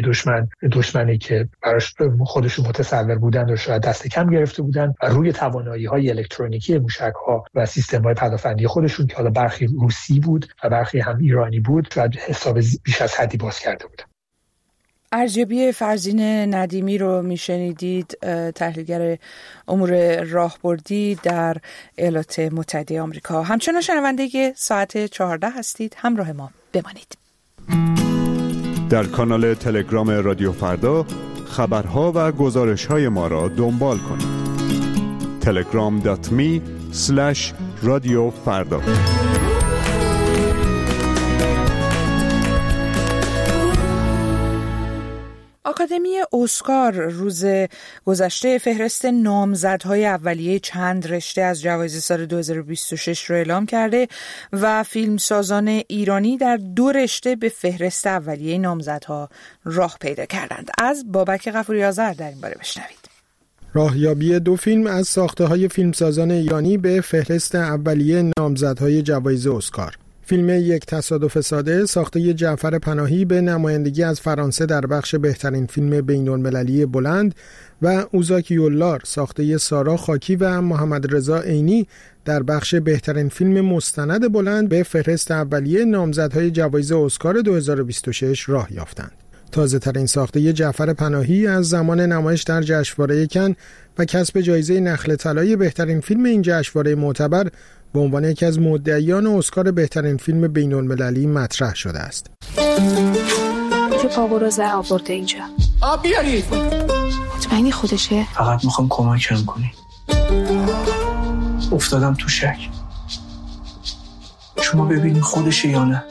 I: دشمنی که براش خودشون متصور بودن رو شاید دست کم گرفته بودن و روی توانایی‌های الکترونیکی موشک‌ها و سیستم‌های پدافندی خودشون که حالا برخی روسی بود و برخی هم ایرانی بود و حساب بیش از حدی باز کرده بودن.
B: ارجبی فرزین ندیمی رو میشنیدید، تحلیلگر امور راهبردی در ایالات متحده آمریکا. همچنان شنونده ساعت 14 هستید، همراه ما بمانید.
K: در کانال تلگرام رادیو فردا خبرها و گزارش‌های ما را دنبال کنید. telegram.me/رادیو فردا.
B: آکادمی اسکار روز گذشته فهرست نامزدهای اولیه چند رشته از جوایز سال 2026 رو اعلام کرده و فیلمسازان ایرانی در 2 رشته به فهرست اولیه نامزدها راه پیدا کردند. از بابک غفوری آذر در این باره بشنوید.
L: راهیابی 2 فیلم از ساخته‌های فیلمسازان ایرانی به فهرست اولیه نامزدهای جوایز اسکار. فیلم یک تصادف ساده ساخته جعفر پناهی به نمایندگی از فرانسه در بخش بهترین فیلم بین‌المللی بلند و اوزاکی یولار ساخته سارا خاکی و محمد رضا عینی در بخش بهترین فیلم مستند بلند به فهرست اولیه نامزدهای جوایز اسکار 2026 راه یافتند. تازه ترین ساخته جعفر پناهی از زمان نمایش در جشنواره کن و کسب جایزه نخل طلای بهترین فیلم این جشنواره معتبر به عنوان یکی از مدعیان اسکار بهترین فیلم بین‌المللی مطرح شده است.
M: چه پاوروزه آورده اینجا؟
N: آب بیارید.
M: مطمئنی خودشه؟
N: فقط میخوام کمکم کنی. افتادم تو شک. شما ببینید خودشه یا نه.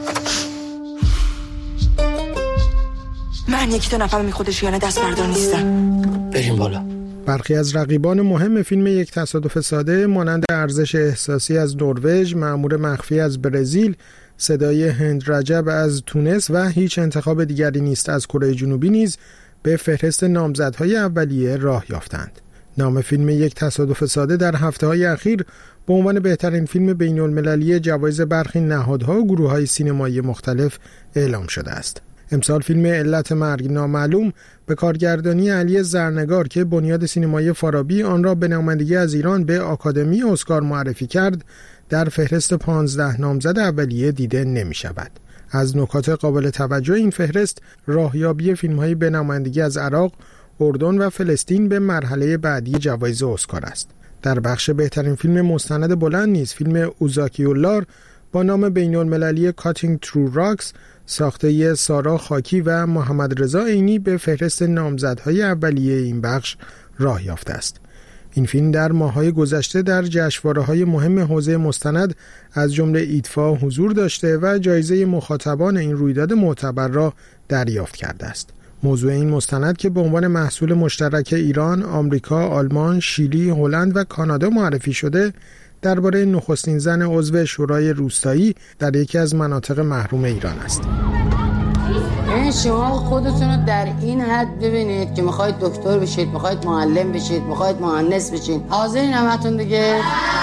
O: من یکی تو نفهمی خودشه یا نه دست بردار نیستم.
N: بریم بالا.
L: برخی از رقیبان مهم فیلم یک تصادف ساده مانند ارزش احساسی از نروژ، مأمور مخفی از برزیل، صدای هند رجب از تونس و هیچ انتخاب دیگری نیست از کره جنوبی نیز به فهرست نامزدهای اولیه راه یافتند. نام فیلم یک تصادف ساده در هفته‌های اخیر به عنوان بهترین فیلم بین‌المللی جوایز برخی نهادها و گروه‌های سینمایی مختلف اعلام شده است. امسال فیلم علت مرگ نامعلوم به کارگردانی علی زرنگار که بنیاد سینمایی فارابی آن را به نمایندگی از ایران به آکادمی اسکار معرفی کرد، در فهرست 15 نامزد اولیه دیده نمی شود. از نکات قابل توجه این فهرست راهیابی فیلم‌های به نمایندگی از عراق، اردن و فلسطین به مرحله بعدی جوایز اسکار است. در بخش بهترین فیلم مستند بلند نیز فیلم اوزاکی یولار با نام بین‌المللی Cutting Through Rocks ساخته سارا خاکی و محمد رضا عینی به فهرست نامزدهای اولیه این بخش راه یافته است. این فیلم در ماه‌های گذشته در جشنواره‌های مهم حوزه مستند از جمله ایدفا حضور داشته و جایزه مخاطبان این رویداد معتبر را دریافت کرده است. موضوع این مستند که به عنوان محصول مشترک ایران، آمریکا، آلمان، شیلی، هلند و کانادا معرفی شده، درباره نخستین زن عضو شورای روستایی در یکی از مناطق محروم ایران است.
P: این شما خودتون رو در این حد ببینید که میخواید دکتر بشید، میخواید معلم بشید، میخواید مهندس بشید. حاضرین همتون دیگه؟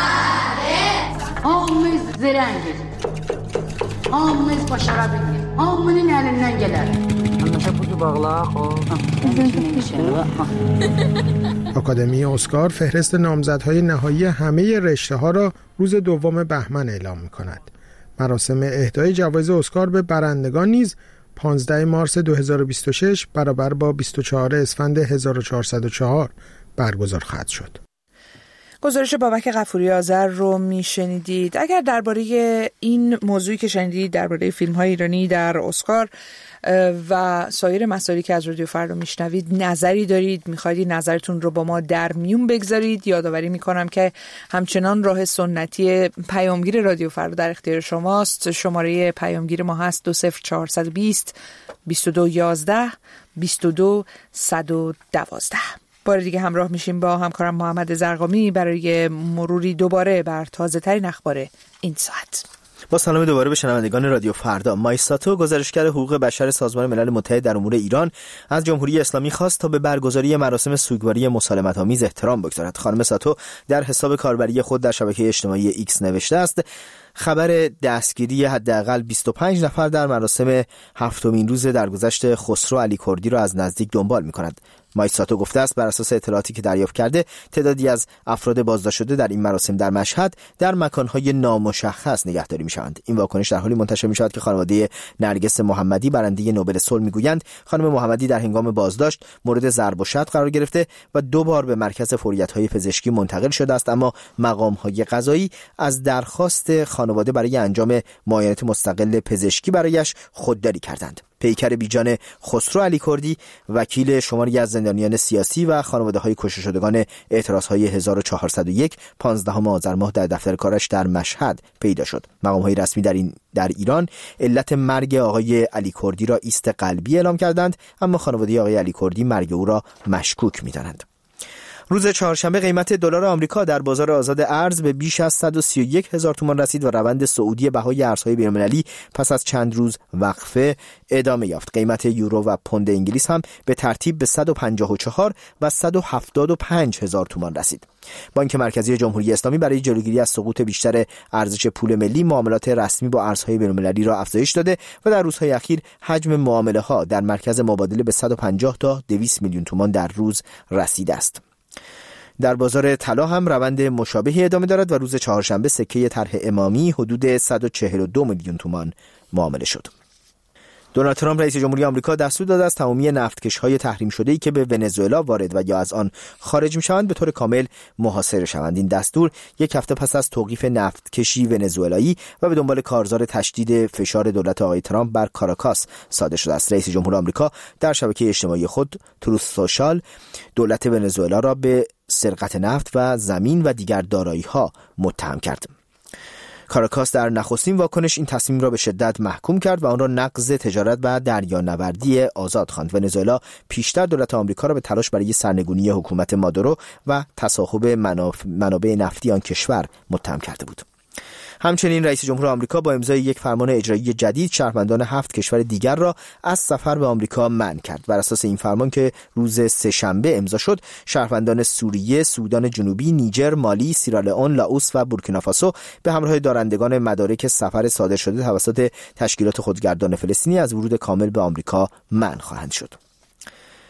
P: آمیز زرنگید، آمیز باشara bilin, amının elinden gelir.
L: آکادمی اسکار فهرست نامزدهای نهایی همه رشته‌ها را روز 2 بهمن اعلام می‌کند. مراسم اهدای جوایز اسکار به برندگان نیز 15 مارس 2026 برابر با 24 اسفند 1404 برگزار خواهد شد.
B: گزارش بابک غفوری آذر رو میشنیدید. اگر درباره این موضوعی که شنیدید درباره فیلم‌های ایرانی در اسکار و سایر مسائلی که از رادیو فردا میشنوید نظری دارید، میخواید نظرتون رو با ما در میون بگذارید، یادآوری میکنم که همچنان راه سنتی پیامگیر رادیو فردا در اختیار شماست. شماره پیامگیر ما هست 20420 2211 22112. بار دیگه همراه میشیم با همکارم محمد زرقامی برای مروری دوباره بر تازه ترین اخبار این ساعت.
C: با سلام دوباره به شنوندگان رادیو فردا. مایساتو گزارشگر حقوق بشر سازمان ملل متحد در امور ایران از جمهوری اسلامی خواست تا به برگزاری مراسم سوگواری مسالمت‌آمیز احترام بگذارد. خانم ساتو در حساب کاربری خود در شبکه اجتماعی ایکس نوشته است: خبر دستگیری حداقل 25 نفر در مراسم 7مین روز درگذشت خسرو علی کردی را از نزدیک دنبال می‌کند. مایساتو گفته است بر اساس اطلاعاتی که دریافت کرده تعدادی از افراد بازداشت شده در این مراسم در مشهد در مکان‌های نامشخص نگهداری می‌شوند. این واکنش در حالی منتشر می‌شود که خانواده نرگس محمدی برنده نوبل صلح می‌گویند خانم محمدی در هنگام بازداشت مورد ضرب و شتم قرار گرفته و 2 بار به مرکز فوریت‌های پزشکی منتقل شده است، اما مقام‌های قضایی از درخواست خانواده برای انجام معاینات مستقل پزشکی برایش خودداری کردند. پیکر بیجان خسرو علی کردی وکیل شماری از زندانیان سیاسی و خانواده‌های کشته شدگان اعتراض‌های 1401 15 آذر ماه در دفتر کارش در مشهد پیدا شد. مقام‌های رسمی در ایران علت مرگ آقای علی کردی را ایست قلبی اعلام کردند، اما خانواده آقای علی کردی مرگ او را مشکوک می‌دانند. روز چهارشنبه قیمت دلار آمریکا در بازار آزاد ارز به بیش از 131,000 تومان رسید و روند صعودی بهای ارزهای بین‌المللی پس از چند روز وقفه ادامه یافت. قیمت یورو و پوند انگلیس هم به ترتیب به 154 و 175,000 تومان رسید. بانک مرکزی جمهوری اسلامی برای جلوگیری از سقوط بیشتر ارزش پول ملی معاملات رسمی با ارزهای بین‌المللی را افزایش داده و در روزهای اخیر حجم معامله‌ها در مرکز مبادله به 150 تا 200 میلیون تومان در روز رسیده است. در بازار طلا هم روند مشابهی ادامه دارد و روز چهارشنبه سکه طرح امامی حدود 142 میلیون تومان معامله شد. دونالد ترامپ رئیس جمهوری آمریکا دستور داده است تمامی نفتکش‌های تحریم شده‌ای که به ونزوئلا وارد و یا از آن خارج می‌شوند به طور کامل محاصره شوند. این دستور یک هفته پس از توقیف نفتکشی ونزوئلایی و به دنبال کارزار تشدید فشار دولت آقای ترامپ بر کاراکاس صادر شده است. رئیس جمهور آمریکا در شبکه اجتماعی خود تروث سوشال دولت ونزوئلا را به سرقت نفت و زمین و دیگر دارایی‌ها متهم کرد. کاراکاس در نخستین واکنش این تصمیم را به شدت محکوم کرد و آن را نقض تجارت و دریانوردی آزاد خواند. ونزوئلا پیشتر دولت آمریکا را به تلاش برای سرنگونی حکومت مادورو و تصاحب منابع نفتی آن کشور متهم کرده بود. همچنین رئیس جمهور آمریکا با امضای یک فرمان اجرایی جدید شهروندان 7 کشور دیگر را از سفر به آمریکا منع کرد. بر اساس این فرمان که روز سه‌شنبه امضا شد، شهروندان سوریه، سودان جنوبی، نیجر، مالی، سیرالئون، لاوس و بورکینافاسو به همراه دارندگان مدارک سفر صادر شده توسط تشکیلات خودگردان فلسطینی از ورود کامل به آمریکا منع خواهند شد.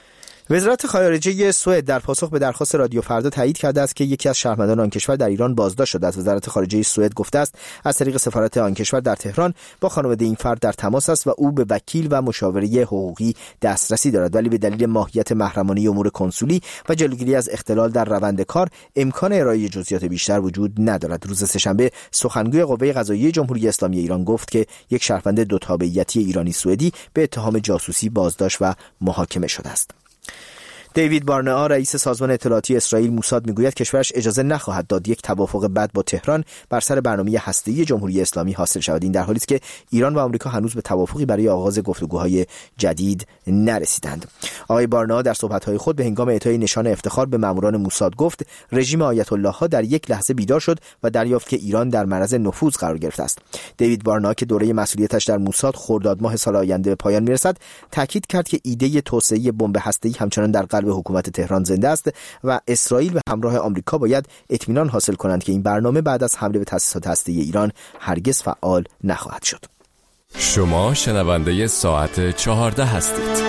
C: وزارت خارجه سوئد در پاسخ به درخواست رادیو فردا تایید کرده است که یکی از شهروندان آن کشور در ایران بازداشت شده است. وزارت خارجه سوئد گفته است از طریق سفارت آن کشور در تهران با خانواده این فرد در تماس است و او به وکیل و مشاوره حقوقی دسترسی دارد، ولی به دلیل ماهیت محرمانه امور کنسولی و جلوگیری از اختلال در روند کار امکان ارائه جزئیات بیشتر وجود ندارد. روز سه‌شنبه سخنگوی قوه قضاییه جمهوری اسلامی ایران گفت که یک شهروند دو تابعیتی ایرانی سوئدی به اتهام جاسوسی بازداشت و محاکمه شده است. دیوید بارنئا رئیس سازمان اطلاعاتی اسرائیل موساد میگوید کشورش اجازه نخواهد داد یک توافق بد با تهران بر سر برنامه هسته‌ای جمهوری اسلامی حاصل شود. این در حالی است که ایران و آمریکا هنوز به توافقی برای آغاز گفتگوهای جدید نرسیدند. آقای بارنئا در صحبت‌های خود به هنگام اعطای نشان افتخار به ماموران موساد گفت رژیم آیت الله ها در یک لحظه بیدار شد و دریافت که ایران در معرض نفوذ قرار گرفته است. دیوید بارنئا که دوره مسئولیتش در موساد خرداد ماه سال آینده به پایان میرسد، تاکید کرد که ایده توسعه بمب هسته‌ای همچنان در قلب حکومت تهران زنده است و اسرائیل به همراه آمریکا باید اطمینان حاصل کنند که این برنامه بعد از حمله به تأسیسات هسته‌ای ایران هرگز فعال نخواهد شد.
A: شما شنونده ساعت 14 هستید.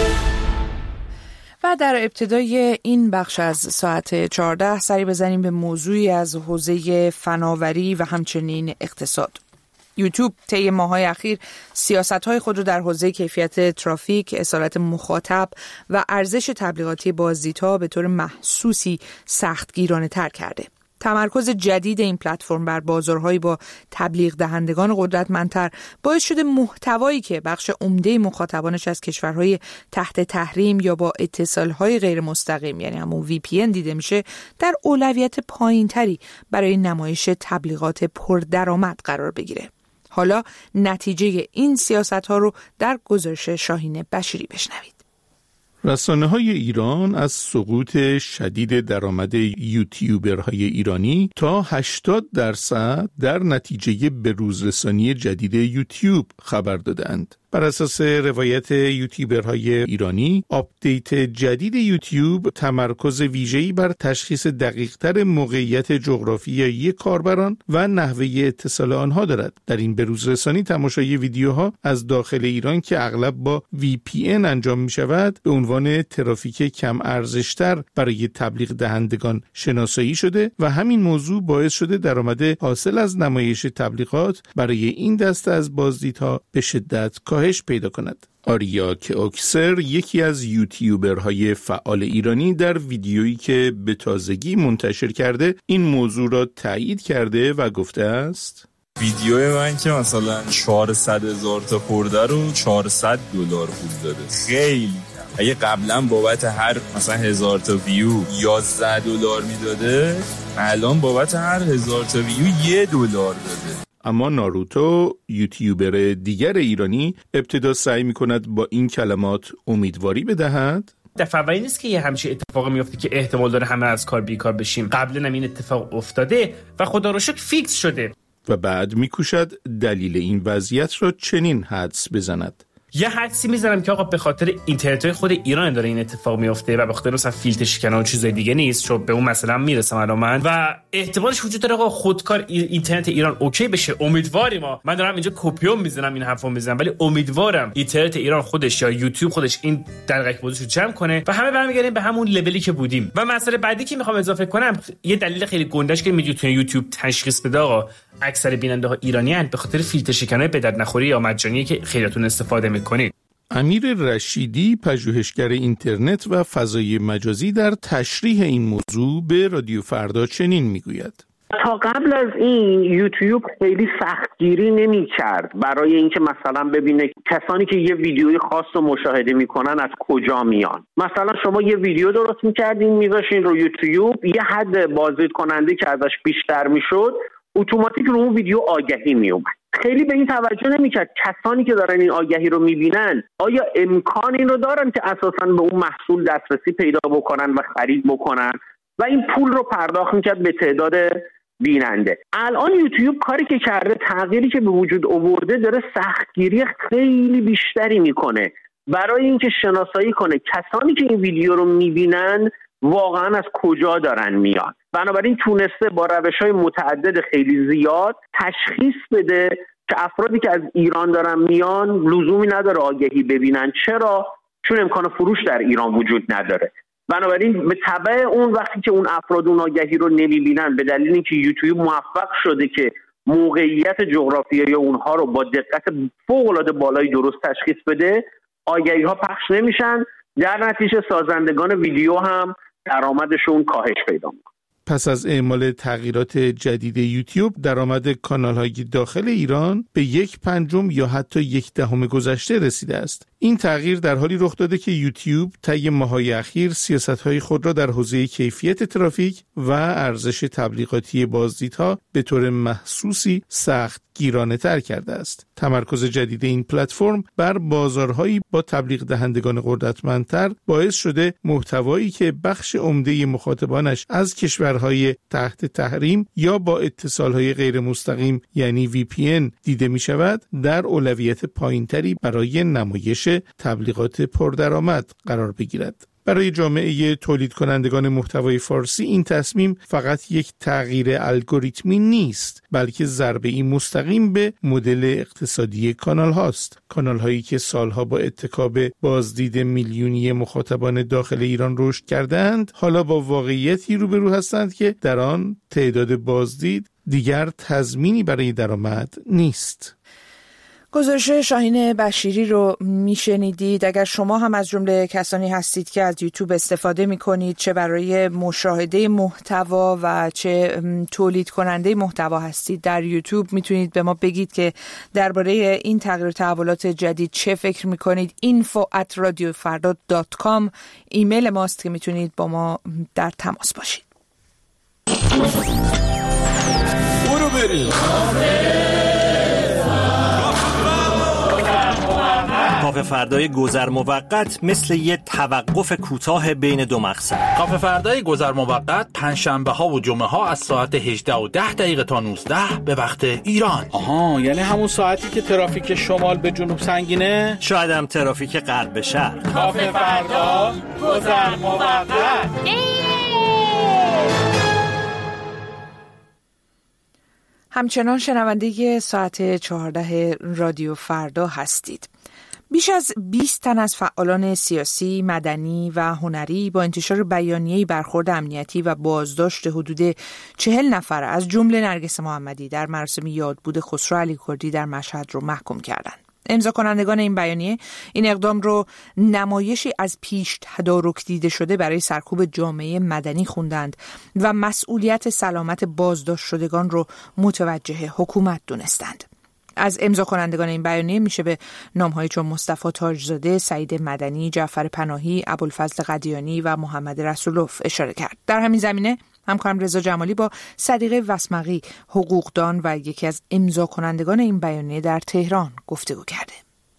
B: و در ابتدای این بخش از ساعت 14 سری بزنیم به موضوعی از حوزه فناوری و همچنین اقتصاد. یوتیوب طی ماه‌های اخیر سیاست‌های خود را در حوزه کیفیت ترافیک، اصالت مخاطب و ارزش تبلیغاتی بازدیدها به طور محسوسی سختگیرانه‌تر کرده. تمرکز جدید این پلتفرم بر بازارهایی با تبلیغ دهندگان قدرتمندتر باعث شده محتوایی که بخش عمده مخاطبانش از کشورهای تحت تحریم یا با اتصالهای غیر مستقیم یعنی همون VPN دیده میشه در اولویت پایینتری برای نمایش تبلیغات پردرآمد قرار بگیره. حالا نتیجه این سیاست‌ها رو در گزارش شاهین بشیری بشنوید.
Q: رسانه‌های ایران از سقوط شدید درآمد یوتیوبرهای ایرانی تا 80% در نتیجه بروزرسانی جدید یوتیوب خبر دادند. بر اساس روایت یوتیوبرهای ایرانی، آپدیت جدید یوتیوب تمرکز ویژه‌ای بر تشخیص دقیق‌تر موقعیت جغرافیایی کاربران و نحوه اتصال آنها دارد. در این بروزرسانی تماشای ویدیوها از داخل ایران که اغلب با VPN انجام می‌شود، به عنوان ترافیک کم ارزشتر برای تبلیغ دهندگان شناسایی شده و همین موضوع باعث شده درآمد حاصل از نمایش تبلیغات برای این دسته از بازدیدها به شدت کاهش پیدا کند. آریا کئوکسر یکی از یوتیوبرهای فعال ایرانی در ویدیویی که به تازگی منتشر کرده این موضوع را تایید کرده و گفته است:
R: ویدیو من که مثلا 400,000 تا خورده رو $400 پول داده. خیلی اگه قبلا بابت هر مثلا 1000 تا ویو $11 میداده، الان بابت هر 1000 تا ویو $1 داده.
Q: اما ناروتو یوتیوبر دیگر ایرانی ابتدا سعی می‌کند با این کلمات امیدواری بدهد:
S: دفعه اولی نیست که یه همچین اتفاقی میفته که احتمال داره همه از کار بیکار بشیم. قبلا هم این اتفاق افتاده و خدا رو شکر فیکس شده.
Q: و بعد می‌کوشد دلیل این وضعیت را چنین حدس بزند:
S: یه حدسی میزنم که آقا به خاطر اینترنت‌های خود ایران داره این اتفاق میفته و به خاطر مثلا فیلتر شکن و چیزای دیگه نیست. چون به اون مثلا میرسم الان من و احتمالش وجود داره آقا خودکار اینترنت ایران اوکی بشه. امیدواریم. من دارم اینجا کپیوم میزنم این حرفو میزنم، ولی امیدوارم اینترنت ایران خودش یا یوتیوب خودش این دقیق بودشو جمع کنه و همه برمیگردیم به همون لولی که بودیم. و مسئله بعدی که میخوام اضافه کنم، یه دلیل خیلی گندش که میتونه یوتیوب تشخیص بده آقا اکثر بیننده‌ها ایرانیان به خاطر فیلتر شکنای به درد نخوری یا مجانی که خیلیاتون استفاده میکنید.
Q: امیر رشیدی پژوهشگر اینترنت و فضای مجازی در تشریح این موضوع به رادیو فردا چنین میگوید:
T: تا قبل از این یوتیوب خیلی سختگیری نمی‌کرد برای اینکه مثلا ببینه کسانی که یه ویدیوی خاص رو مشاهده میکنن از کجا میان. مثلا شما یه ویدیو درست میکردین میذاشین رو یوتیوب، یه حد بازدید کننده که ازش بیشتر میشد اتوماتیک رو اون ویدیو آگهی میومد. خیلی به این توجه نمیکرد کسانی که دارن این آگهی رو میبینن آیا امکان این رو دارن که اساساً به اون محصول دسترسی پیدا بکنن و خرید بکنن و این پول رو پرداخت میکرد به تعداد بیننده. الان یوتیوب کاری که کرده، تغییری که به وجود آورده، داره سختگیری خیلی بیشتری میکنه برای اینکه شناسایی کنه کسانی که این ویدیو رو میبینن واقعا از کجا دارن میان. بنابراین تونسته با روش‌های متعدد خیلی زیاد تشخیص بده که افرادی که از ایران دارن میان لزومی نداره آگهی ببینن. چرا؟ چون امکان فروش در ایران وجود نداره. بنابراین به تبع اون وقتی که اون افراد اون آگهی رو نمیبینن به دلیل اینکه یوتیوب موفق شده که موقعیت جغرافیایی اونها رو با دقت فوق‌العاده بالایی درست تشخیص بده، آگهی ها پخش نمیشن، در نتیجه سازندگان ویدیو هم درآمدشون کاهش پیدا میکنه.
Q: پس از اعمال تغییرات جدید یوتیوب، درآمد کانال‌های داخل ایران به 1/5 یا حتی 1/10 گذشته رسیده است. این تغییر در حالی رخ داده که یوتیوب طی ماه‌های اخیر سیاست‌های خود را در حوزه کیفیت ترافیک و ارزش تبلیغاتی بازدیدها به طور محسوسی سخت گیرانه‌تر کرده است. تمرکز جدید این پلتفرم بر بازارهایی با تبلیغ دهندگان قدرتمندتر باعث شده محتوایی که بخش عمده مخاطبانش از کشورهای تحت تحریم یا با اتصالهای غیر مستقیم یعنی VPN دیده می شود، در اولویت پایینتری برای نمایش تبلیغات پردرآمد قرار بگیرد. برای جامعه تولید کنندگان محتوای فارسی این تصمیم فقط یک تغییر الگوریتمی نیست، بلکه ضربه‌ای مستقیم به مدل اقتصادی کانال هاست. کانال هایی که سالها با اتکا به بازدید میلیونی مخاطبان داخل ایران رشد کردند، حالا با واقعیتی روبرو هستند که در آن تعداد بازدید دیگر تضمینی برای درآمد نیست.
B: گزارش شاهین بشیری رو میشنیدید. اگر شما هم از جمله کسانی هستید که از یوتیوب استفاده میکنید، چه برای مشاهده محتوا و چه تولید کننده محتوا هستید در یوتیوب، میتونید به ما بگید که درباره این تغییر تحولات جدید چه فکر میکنید. info@radiofarda.com ایمیل ماست که میتونید با ما در تماس باشید.
A: برو بریم
C: کافه فردای گذر موقت مثل یه توقف کوتاه بین دو مقصد.
U: کافه فردای گذر موقت پنجشنبه ها و جمعه ها از ساعت 18:10 تا 19 به وقت ایران. آها، یعنی همون ساعتی که ترافیک شمال به جنوب سنگینه،
C: شاید هم ترافیک غرب به شرق.
U: کافه فردا گذر موقت.
B: همچنان شنونده ساعت 14 رادیو فردا هستید. بیش از 20 تن از فعالان سیاسی، مدنی و هنری با انتشار بیانیه‌ای برخورد امنیتی و بازداشت حدود 40 نفر از جمله نرگس محمدی در مراسم یادبود خسرو علیکردی در مشهد رو محکوم کردند. امضا کنندگان این بیانیه این اقدام رو نمایشی از پیش تدارک دیده شده برای سرکوب جامعه مدنی خوندند و مسئولیت سلامت بازداشت شدگان رو متوجه حکومت دونستند. از امضا کنندگان این بیانیه میشه به نام‌هایی چون مصطفی تاجزاده، سعید مدنی، جعفر پناهی، ابوالفضل قدیانی و محمد رسولوف اشاره کرد. در همین زمینه همکارم رضا جمالی با صدیقه وسمقی، حقوقدان و یکی از امضا کنندگان این بیانیه در تهران گفتگو کرده.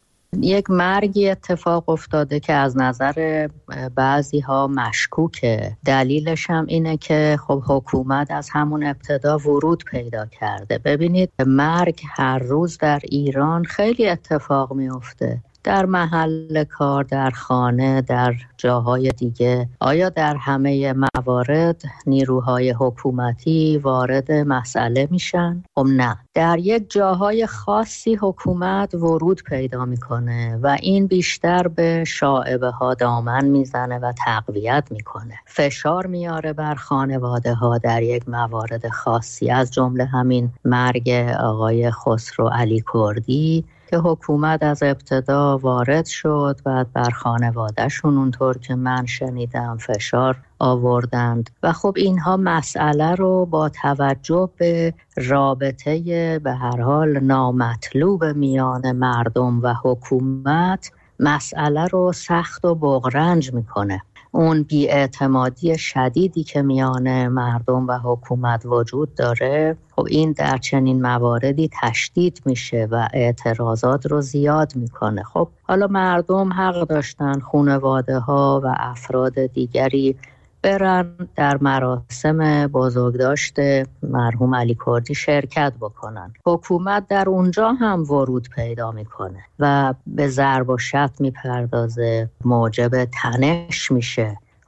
V: یک مرگی اتفاق افتاده که از نظر بعضی ها مشکوکه. دلیلش هم اینه که خب حکومت از همون ابتدا ورود پیدا کرده. ببینید مرگ هر روز در ایران خیلی اتفاق میفته، در محل کار، در خانه، در جاهای دیگه. آیا در همه موارد نیروهای حکومتی وارد مسئله میشن؟ خب نه. در یک جاهای خاصی حکومت ورود پیدا میکنه و این بیشتر به شائبه ها دامن میزنه و تقویت میکنه. فشار میاره بر خانواده ها در یک موارد خاصی، از جمله همین مرگ آقای خسرو علیکردی که حکومت از ابتدا وارد شد و بر خانوادهشون اونطور که من شنیدم فشار آوردند و خب اینها مسئله رو با توجه به رابطه به هر حال نامطلوب میان مردم و حکومت مسئله رو سخت و بغرنج میکنه. اون بی‌اعتمادی شدیدی که میان مردم و حکومت وجود داره، خب این در چنین مواردی تشدید میشه و اعتراضات رو زیاد میکنه. خب حالا مردم حق داشتن خانواده ها و افراد دیگری برن در مراسم بزرگداشت مرحوم علیکردی شرکت بکنن. حکومت در اونجا هم ورود پیدا میکنه و به ضرب و شتم میپردازه، موجب تنش میشه.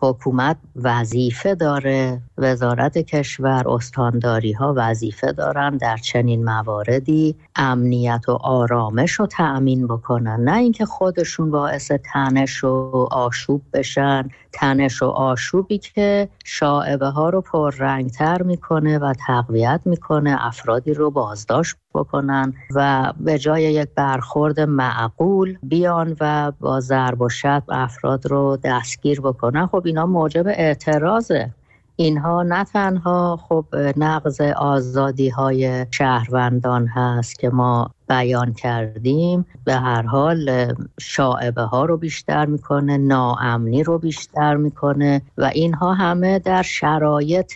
V: حکومت وظیفه داره، وزارت کشور، استانداری ها وظیفه دارن در چنین مواردی امنیت و آرامش رو تأمین بکنن، نه اینکه خودشون باعث تنش و آشوب بشن. تنش و آشوبی که شائبه ها رو پررنگتر میکنه و تقویت میکنه، افرادی رو بازداشت بکنن و به جای یک برخورد معقول بیان و با ضرب و شتم افراد رو دستگیر بکنن. خب اینا موجب اعتراضه. اینها نه تنها خب نقض آزادی های شهروندان هست که ما بیان کردیم، به هر حال شائبه ها رو بیشتر میکنه، ناامنی رو بیشتر میکنه و اینها همه در شرایط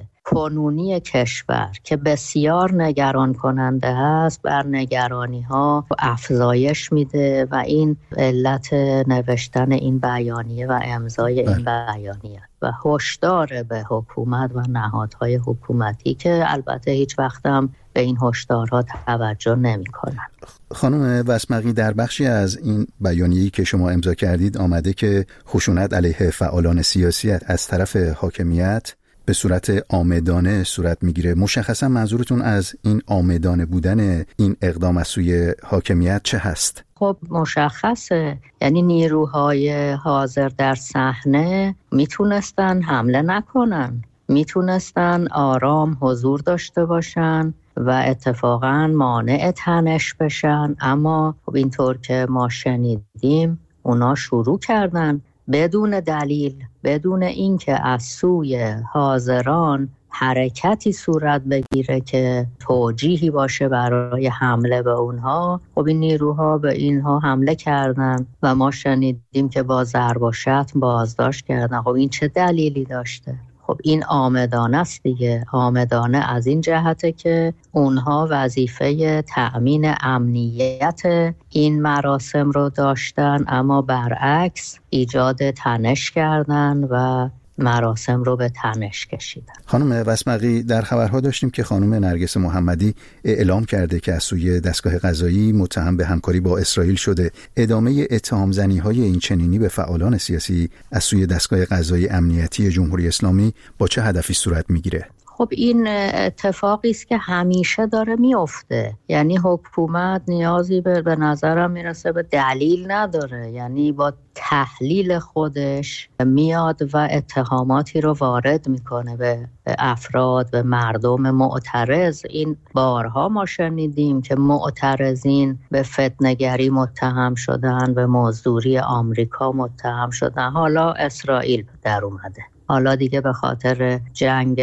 V: کنونی کشور که بسیار نگران کننده هست بر نگرانی ها افزایش میده و این علت نوشتن این بیانیه و امضای این بیانیه و هشدار به حکومت و نهادهای حکومتی که البته هیچ وقت هم به این هشدارها توجه نمی‌کنن.
D: خانم وسمقی، در بخشی از این بیانیه‌ای که شما امضا کردید آمده که خشونت علیه فعالان سیاسی از طرف حاکمیت به صورت عامدانه صورت میگیره. مشخصا منظورتون از این عامدانه بودن این اقدام از سوی حاکمیت چه هست؟
V: خب مشخصه، یعنی نیروهای حاضر در صحنه میتونستن حمله نکنن، میتونستن آرام حضور داشته باشن و اتفاقا مانع تنش بشن، اما خب اینطور که ما شنیدیم اونا شروع کردن بدون دلیل، بدون اینکه از سوی حاضران حرکتی صورت بگیره که توجیهی باشه برای حمله به اونها. خب این نیروها به اینها حمله کردن و ما شنیدیم که با ضرب و شتم بازداشت کردن. خب این چه دلیلی داشته؟ خب این عامدانه است دیگه. عامدانه از این جهته که اونها وظیفه تأمین امنیت این مراسم رو داشتن، اما برعکس ایجاد تنش کردن و مراسم رو به تنش کشیدن.
D: خانم وسمقی، در خبرها داشتیم که خانم نرگس محمدی اعلام کرده که از سوی دستگاه قضایی متهم به همکاری با اسرائیل شده. ادامه اتهام زنی‌های این چنینی به فعالان سیاسی از سوی دستگاه قضایی امنیتی جمهوری اسلامی با چه هدفی صورت میگیره؟
V: خب این اتفاقی است که همیشه داره میفته. یعنی حکومت نیازی به نظرم میرسه به دلیل نداره، یعنی با تحلیل خودش میاد و اتهاماتی رو وارد میکنه به افراد، به مردم معترض. این بارها ما شنیدیم که معترضین به فتنه‌گری متهم شدن، به مزدوری آمریکا متهم شدن، حالا اسرائیل در اومده. حالا دیگه به خاطر جنگ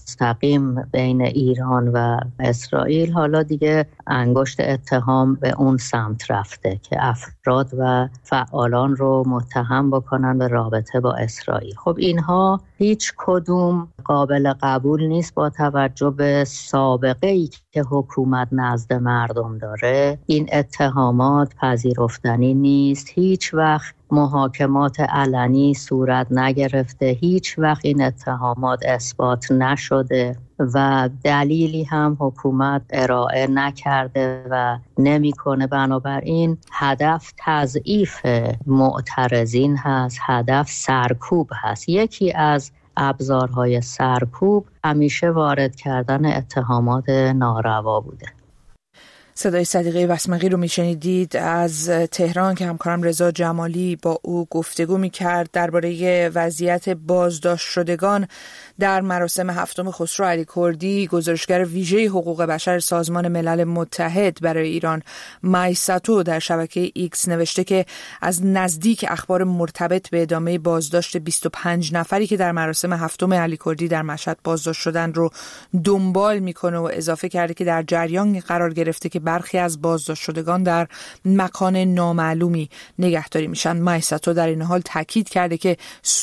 V: مستقیم بین ایران و اسرائیل حالا دیگه انگشت اتهام به اون سمت رفته که افراد و فعالان رو متهم بکنن به رابطه با اسرائیل. خب اینها هیچ کدوم قابل قبول نیست با توجه به سابقه‌ای که حکومت نزد مردم داره. این اتهامات پذیرفتنی نیست. هیچ وقت محاکمات علنی صورت نگرفته، هیچ وقت این اتهامات اثبات نشده و دلیلی هم حکومت ارائه نکرده و نمیکنه. بنابراین هدف تضعیف معترضین هست، هدف سرکوب هست. یکی از ابزارهای سرکوب همیشه وارد کردن اتهامات ناروا بوده.
B: صدای صدیقه وسمقی رو میشنیدید از تهران که همکارم رضا جمالی با او گفتگو میکرد درباره وضعیت بازداشت شدگان در مراسم هفتم خسرو علی کردی. گزارشگر ویژه حقوق بشر سازمان ملل متحد برای ایران مایساتو در شبکه ایکس نوشته که از نزدیک اخبار مرتبط به ادامه بازداشت 25 نفری که در مراسم هفتم علی کردی در مشهد بازداشت شدن رو دنبال میکنه و اضافه کرده که در جریان قرار گرفته که برخی از بازداشت شدگان در مکان نامعلومی نگهداری میشن. مایساتو در این حال تاکید کرده که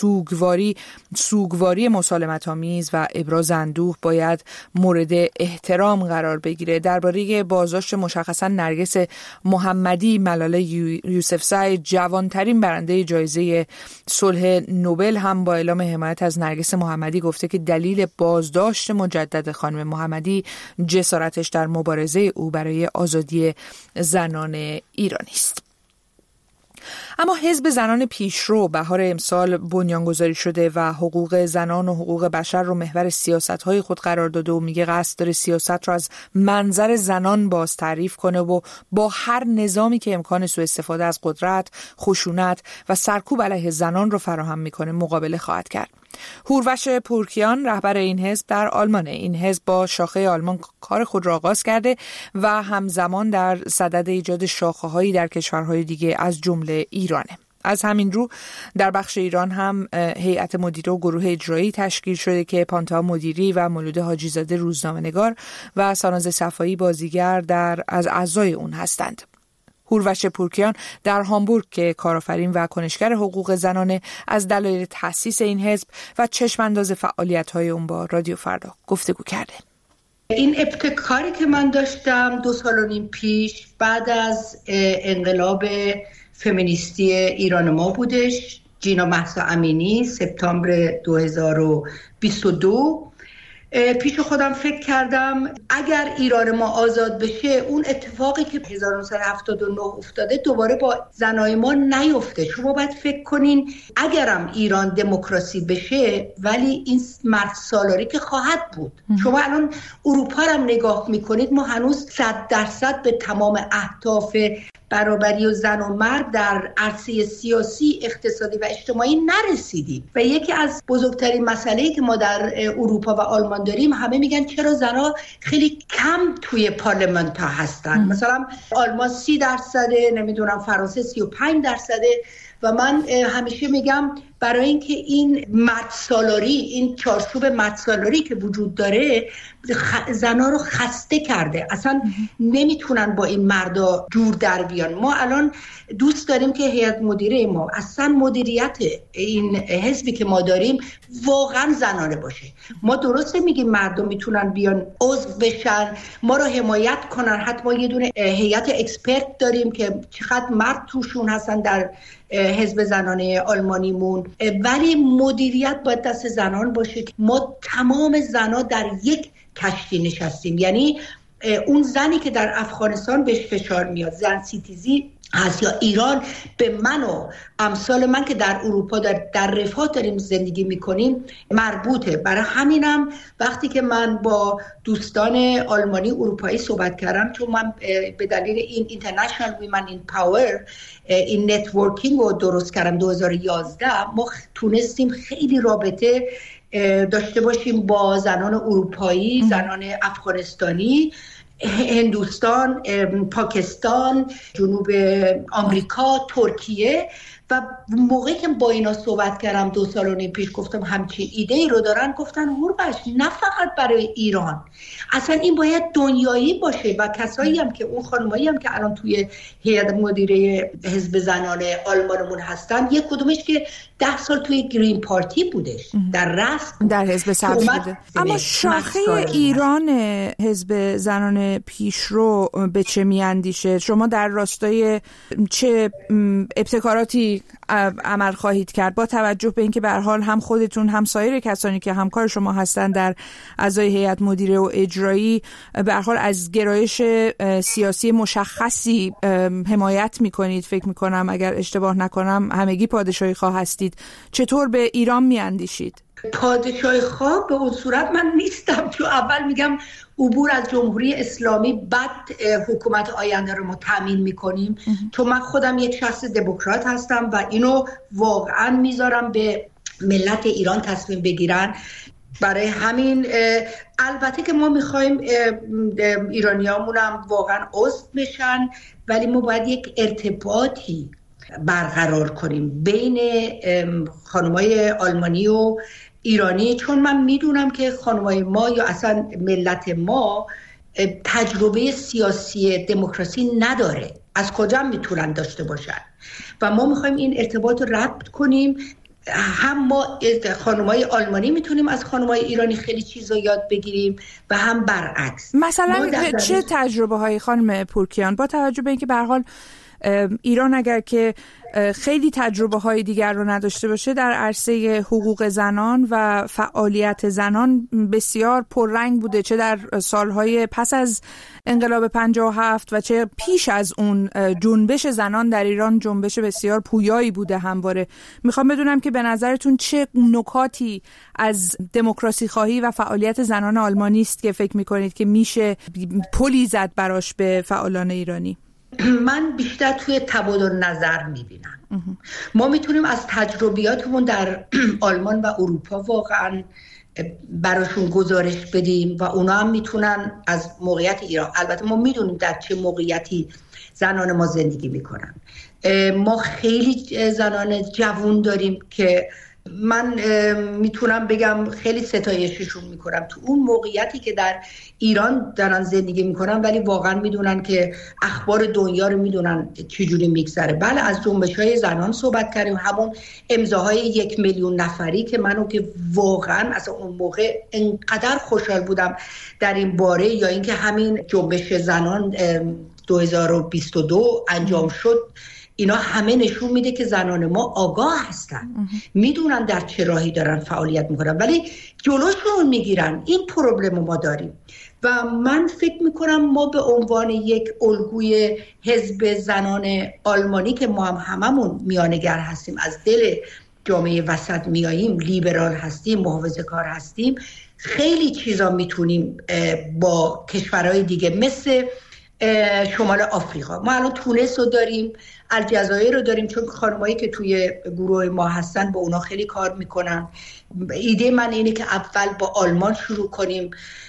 B: سوگواری مسالمت آمیز و ابراز اندوه باید مورد احترام قرار بگیره. درباره بازداشت مشخصا نرگس محمدی، ملاله یوسفزئی جوانترین برنده جایزه صلح نوبل هم با اعلام حمایت از نرگس محمدی گفته که دلیل بازداشت مجدد خانم محمدی جسارتش در مبارزه او برای آزادی زنان ایرانی است. اما حزب زنان پیشرو بهار امسال بنیانگذاری شده و حقوق زنان و حقوق بشر رو محور سیاست‌های خود قرار داده و میگه قصد داره سیاست رو از منظر زنان باز تعریف کنه و با هر نظامی که امکان سوء استفاده از قدرت، خشونت و سرکوب علیه زنان رو فراهم میکنه مقابله خواهد کرد. هوروش پورکیان رهبر این حزب در آلمان. این حزب با شاخه آلمان کار خود را آغاز کرده و همزمان در صدد ایجاد شاخه‌هایی در کشورهای دیگه از جمله ایرانه. از همین رو در بخش ایران هم هیئت مدیره و گروه اجرایی تشکیل شده که پانتا مدیری و مولود حاجی‌زاده روزنامه‌نگار و ساناز صفایی بازیگر از اعضای اون هستند. هوروش پورکیان در هامبورگ که کارآفرین و کنشگر حقوق زنانه از دلایل تأسیس این حزب و چشم‌انداز فعالیت‌های اون با رادیو فردا گفتگو کرده.
E: این ابتکاری که من داشتم 2 سال و نیم پیش بعد از انقلاب فمینیستی ایران ما بودش. جینا مهسا امینی سپتامبر 2022 پیش خودم فکر کردم اگر ایران ما آزاد بشه اون اتفاقی که 1979 افتاده دوباره با زنای ما نیفته. شما باید فکر کنین اگرم ایران دموکراسی بشه ولی این مرد سالاری که خواهد بود. شما الان اروپا رو نگاه میکنید، ما هنوز 100% به تمام اهداف برابری و زن و مرد در عرصه سیاسی، اقتصادی و اجتماعی نرسیدیم و یکی از بزرگترین مسائلی که ما در اروپا و آلمان داریم، همه میگن چرا زنها خیلی کم توی پارلمان ها هستن. مثلا آلمان 30%، نمیدونم فرانسه 35%. و من همیشه میگم برای اینکه این مردسالاری، این چارچوب مردسالاری که وجود داره زنها رو خسته کرده، اصلا نمیتونن با این مردا جور در بیان. ما الان دوست داریم که هیئت مدیره ما اصلا مدیریت این حزبی که ما داریم واقعا زنانه باشه. ما درسته میگیم مردم میتونن بیان عضو بشن، ما رو حمایت کنن، حتی ما یه دونه هیئت اکسپرت داریم که چقدر مرد توشون هستن در حزب زنانه آلمانیمون، ولی مدیریت باید دست زنان باشه. ما تمام زنها در یک کشتی نشستیم، یعنی اون زنی که در افغانستان بهش فشار میاد، زن سیتیزی هست، یا ایران به من و امثال من که در اروپا در رفاه داریم زندگی میکنیم مربوطه. برای همینم وقتی که من با دوستان آلمانی اروپایی صحبت کردم، چون من به دلیل این International Women in Power این نتورکینگ رو درست کردم 2011، ما تونستیم خیلی رابطه داشته باشیم با زنان اروپایی، زنان افغانستانی، هندوستان، پاکستان، جنوب آمریکا، ترکیه. و موقعی که با اینا صحبت کردم 2 سال و نیم پیش، گفتم همچین ایده ای رو دارن، گفتن هوربش نه فقط برای ایران، اصلا این باید دنیایی باشه. و کسایی هم که اون خانمایی هم که الان توی هیئت مدیره حزب زنان آلمانمون هستن، یک کدومش که 10 سال توی گرین پارتی بودش، در رسم
B: در حزب سبز بوده. اما شاخه ایران حزب زنان پیشرو به چه میاندیشه؟ شما در راستای چه ابتکاراتی عمل خواهید کرد با توجه به اینکه به هر حال هم خودتون هم سایر کسانی که همکار شما هستن در اعضای هیئت مدیره و اجرایی به هر حال از گرایش سیاسی مشخصی حمایت میکنید؟ فکر میکنم اگر اشتباه نکنم همگی پادشاهی خواه هستید. چطور به ایران میاندیشید؟
E: پادشاهی خواه به اون صورت من نیستم، چون اول میگم عبور از جمهوری اسلامی، بعد حکومت آینده رو ما تامین میکنیم. چون من خودم یک شخص دموکرات هستم و اینو واقعا میذارم به ملت ایران تصمیم بگیرن. برای همین البته که ما میخوایم ایرانیامون هم واقعا عضو بشن، ولی ما باید یک ارتباطی برقرار کنیم بین خانمای آلمانی و ایرانی، چون من میدونم که خانمای ما یا اصلا ملت ما تجربه سیاسی دموکراسی نداره. از کجا میتونن داشته باشن؟ و ما میخوایم این ارتباط رو ربط کنیم. هم ما خانمای آلمانی میتونیم از خانمای ایرانی خیلی چیزا یاد بگیریم و هم برعکس.
B: مثلا چه تجربه های خانم پورکیان با توجه به اینکه به هر حال ایران اگر که خیلی تجربه های دیگر رو نداشته باشه در عرصه حقوق زنان و فعالیت زنان بسیار پررنگ بوده، چه در سالهای پس از انقلاب 57 و چه پیش از اون. جنبش زنان در ایران جنبش بسیار پویایی بوده همواره. میخوام بدونم که به نظرتون چه نکاتی از دموکراسی خواهی و فعالیت زنان آلمانی است که فکر میکنید که میشه پلی زد براش به فعالان ایرانی؟
E: من بیشتر توی تبادل نظر میبینم. ما میتونیم از تجربیاتمون در آلمان و اروپا واقعا براشون گزارش بدیم و اونا هم میتونن از موقعیت ایران. البته ما میدونیم در چه موقعیتی زنان ما زندگی میکنن. ما خیلی زنان جوان داریم که من میتونم بگم خیلی ستایششون میکنم تو اون موقعیتی که در ایران دارن زندگی میکنن، ولی واقعا میدونن که اخبار دنیا رو میدونن چجوری میگذره. بله، از جنبش‌های زنان صحبت کردیم، همون امضاهای 1 میلیون نفری که منو که واقعا از اون موقع انقدر خوشحال بودم در این باره، یا اینکه همین جنبش زنان 2022 انجام شد. اینا همه نشون میده که زنان ما آگاه هستن، میدونن در چه راهی دارن فعالیت میکنن، ولی جلوشون میگیرن. این پروبلم ما داریم و من فکر میکنم ما به عنوان یک الگوی حزب زنان آلمانی که ما هممون میانه‌گر هستیم، از دل جامعه وسط میاییم، لیبرال هستیم، محافظه‌کار هستیم، خیلی چیزا میتونیم با کشورهای دیگه مثل شمال آفریقا. ما الان تونس رو داریم، الجزایر رو داریم، چون خانمایی که توی گروه ما هستن با اونا خیلی کار میکنن. ایده من اینه که اول با آلمان شروع کنیم،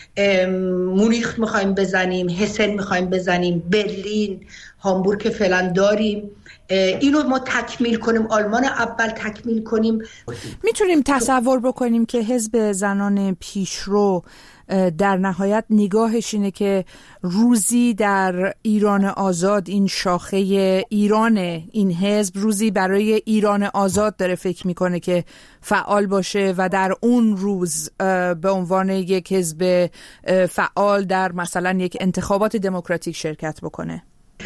E: مونیخ میخوایم بزنیم، هسن میخوایم بزنیم، برلین، هامبورگ که فعلا داریم، اینو ما تکمیل کنیم، آلمان اول تکمیل کنیم.
B: میتونیم تصور بکنیم که حزب زنان پیشرو در نهایت نگاهش اینه که روزی در ایران آزاد، این شاخه ایران این حزب، روزی برای ایران آزاد داره فکر میکنه که فعال باشه و در اون روز به عنوان یک حزب فعال در مثلا یک انتخابات دموکراتیک شرکت بکنه؟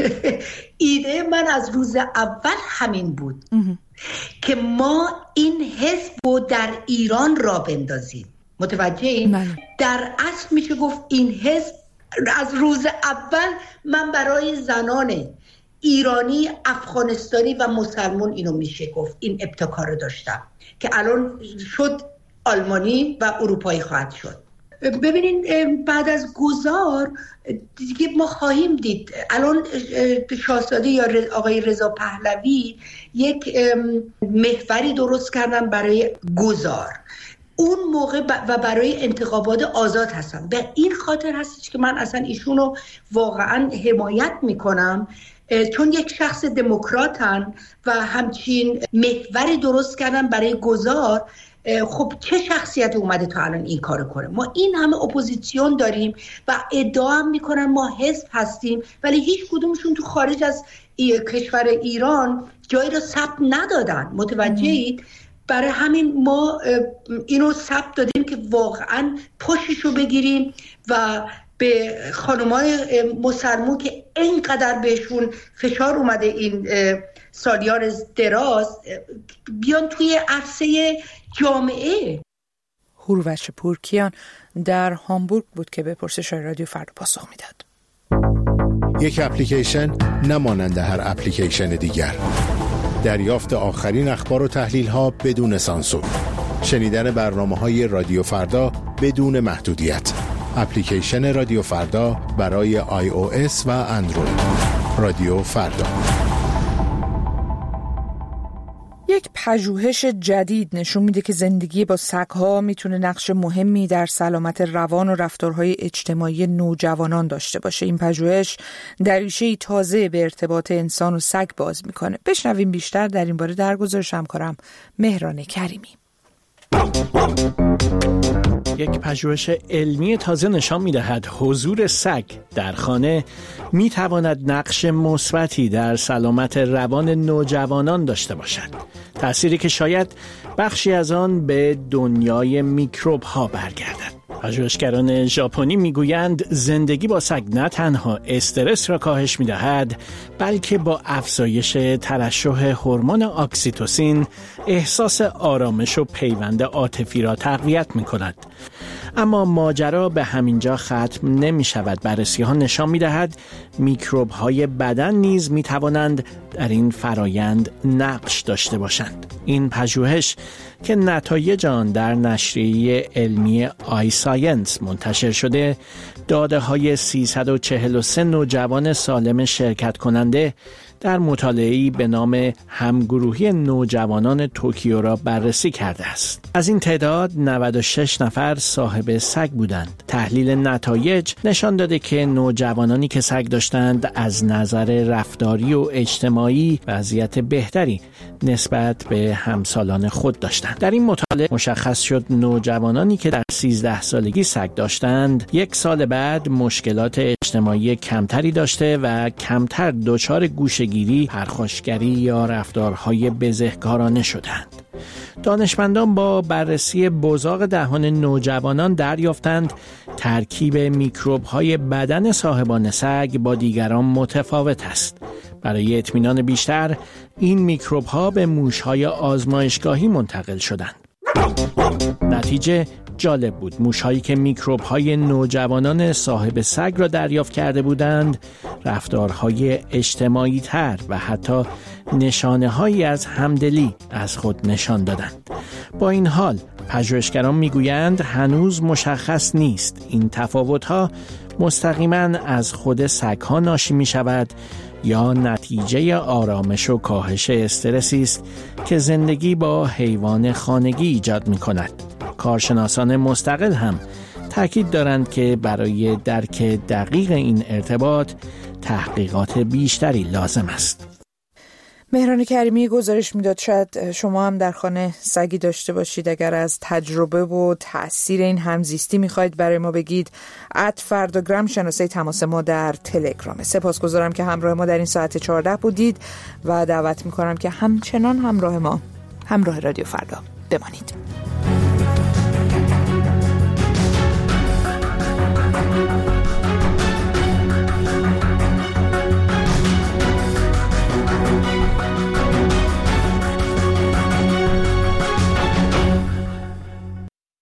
E: ایده من از روز اول همین بود که ما این حزب رو در ایران را بندازیم. متوجه این؟ در اصل میشه گفت این حزب از روز اول من برای زنان ایرانی، افغانستانی و مسلمان اینو میشه گفت این ابتکار رو داشتم که الان شد آلمانی و اروپایی خواهد شد. ببینین بعد از گذار دیگه ما خواهیم دید. الان شاهزاده یا آقای رضا پهلوی یک محوری درست کردن برای گذار اون موقع و برای انتخابات آزاد هستن. به این خاطر هستش که من اصلا ایشونو واقعا حمایت میکنم، چون یک شخص دموکراتن و همچین محوری درست کردن برای گذار. خب چه شخصیت اومده تا الان این کارو کنه؟ ما این همه اپوزیسیون داریم و ادعا هم میکنن ما حزب هستیم، ولی هیچ کدومشون تو خارج از کشور ایران جایی رو ثبت ندادن. متوجهید؟ برای همین ما اینو ثبت دادیم که واقعا پشتشو بگیریم و به خانمای مسلمون که اینقدر بهشون فشار اومده این سالیان دراز بیان توی عرصه جامعه.
B: هوروش پورکیان در هامبورگ بود که به پرسش‌های رادیو فردا پاسخ میداد.
J: یک اپلیکیشن نمانند هر اپلیکیشن دیگر. دریافت آخرین اخبار و تحلیل‌ها بدون سانسور. شنیدن برنامه‌های رادیو فردا بدون محدودیت. اپلیکیشن رادیو فردا برای iOS و اندروید. رادیو فردا.
B: یک پژوهش جدید نشون میده که زندگی با سگ‌ها میتونه نقش مهمی در سلامت روان و رفتارهای اجتماعی نوجوانان داشته باشه. این پژوهش دریچه‌ای تازه به ارتباط انسان و سگ باز میکنه. بشنویم بیشتر در این باره در گزارش همکارم مهران کریمی.
F: یک پژوهش علمی تازه نشان می‌دهد حضور سگ در خانه می‌تواند نقش مثبتی در سلامت روان نوجوانان داشته باشد. تأثیری که شاید بخشی از آن به دنیای میکروب‌ها برگردد. پژوهشگران ژاپنی میگویند زندگی با سگ نه تنها استرس را کاهش می‌دهد، بلکه با افزایش ترشح هورمون اکسیتوسین احساس آرامش و پیوند عاطفی را تقویت می‌کند. اما ماجرا به همینجا ختم نمی‌شود. بررسی‌ها نشان می‌دهد میکروب‌های بدن نیز می‌توانند در این فرایند نقش داشته باشند. این پژوهش که نتایج آن در نشریه علمی آی ساینس منتشر شده، داده‌های 343 نوجوان سالم شرکت کننده در مطالعه‌ای به نام همگروهی نوجوانان توکیو را بررسی کرده است. از این تعداد 96 نفر صاحب سگ بودند. تحلیل نتایج نشان داده که نوجوانانی که سگ داشتند از نظر رفتاری و اجتماعی وضعیت بهتری نسبت به همسالان خود داشتند. در این مطالعه مشخص شد نوجوانانی که در 13 سالگی سگ داشتند 1 سال بعد مشکلات اجتماعی کمتری داشته و کمتر دچار گوشه‌گیری، پرخاشگری یا رفتارهای بزهکارانه شدند. دانشمندان با بررسی بزاق دهان نوجوانان دریافتند ترکیب میکروب‌های بدن صاحبان سگ با دیگران متفاوت است. برای اطمینان بیشتر این میکروب‌ها به موش‌های آزمایشگاهی منتقل شدند. نتیجه جالب بود. موش‌هایی که میکروب‌های نوجوانان صاحب سگ را دریافت کرده بودند، رفتارهای اجتماعی تر و حتی نشانه‌هایی از همدلی از خود نشان دادند. با این حال پژوهشگران میگویند هنوز مشخص نیست این تفاوت‌ها مستقیما از خود سگ‌ها ناشی می‌شود یا نتیجه آرامش و کاهش استرسی است که زندگی با حیوان خانگی ایجاد می‌کند. کارشناسان مستقل هم تاکید دارند که برای درک دقیق این ارتباط تحقیقات بیشتری لازم است.
B: مهران کریمی گزارش میداد شاید شما هم در خانه سگی داشته باشید. اگر از تجربه و تأثیر این همزیستی میخواید برای ما بگید، @فرداگرام شناسه تماس ما در تلگرام. سپاسگزارم که همراه ما در این ساعت 14 بودید و دعوت میکنم که همچنان همراه ما، همراه رادیو فردا بمانید.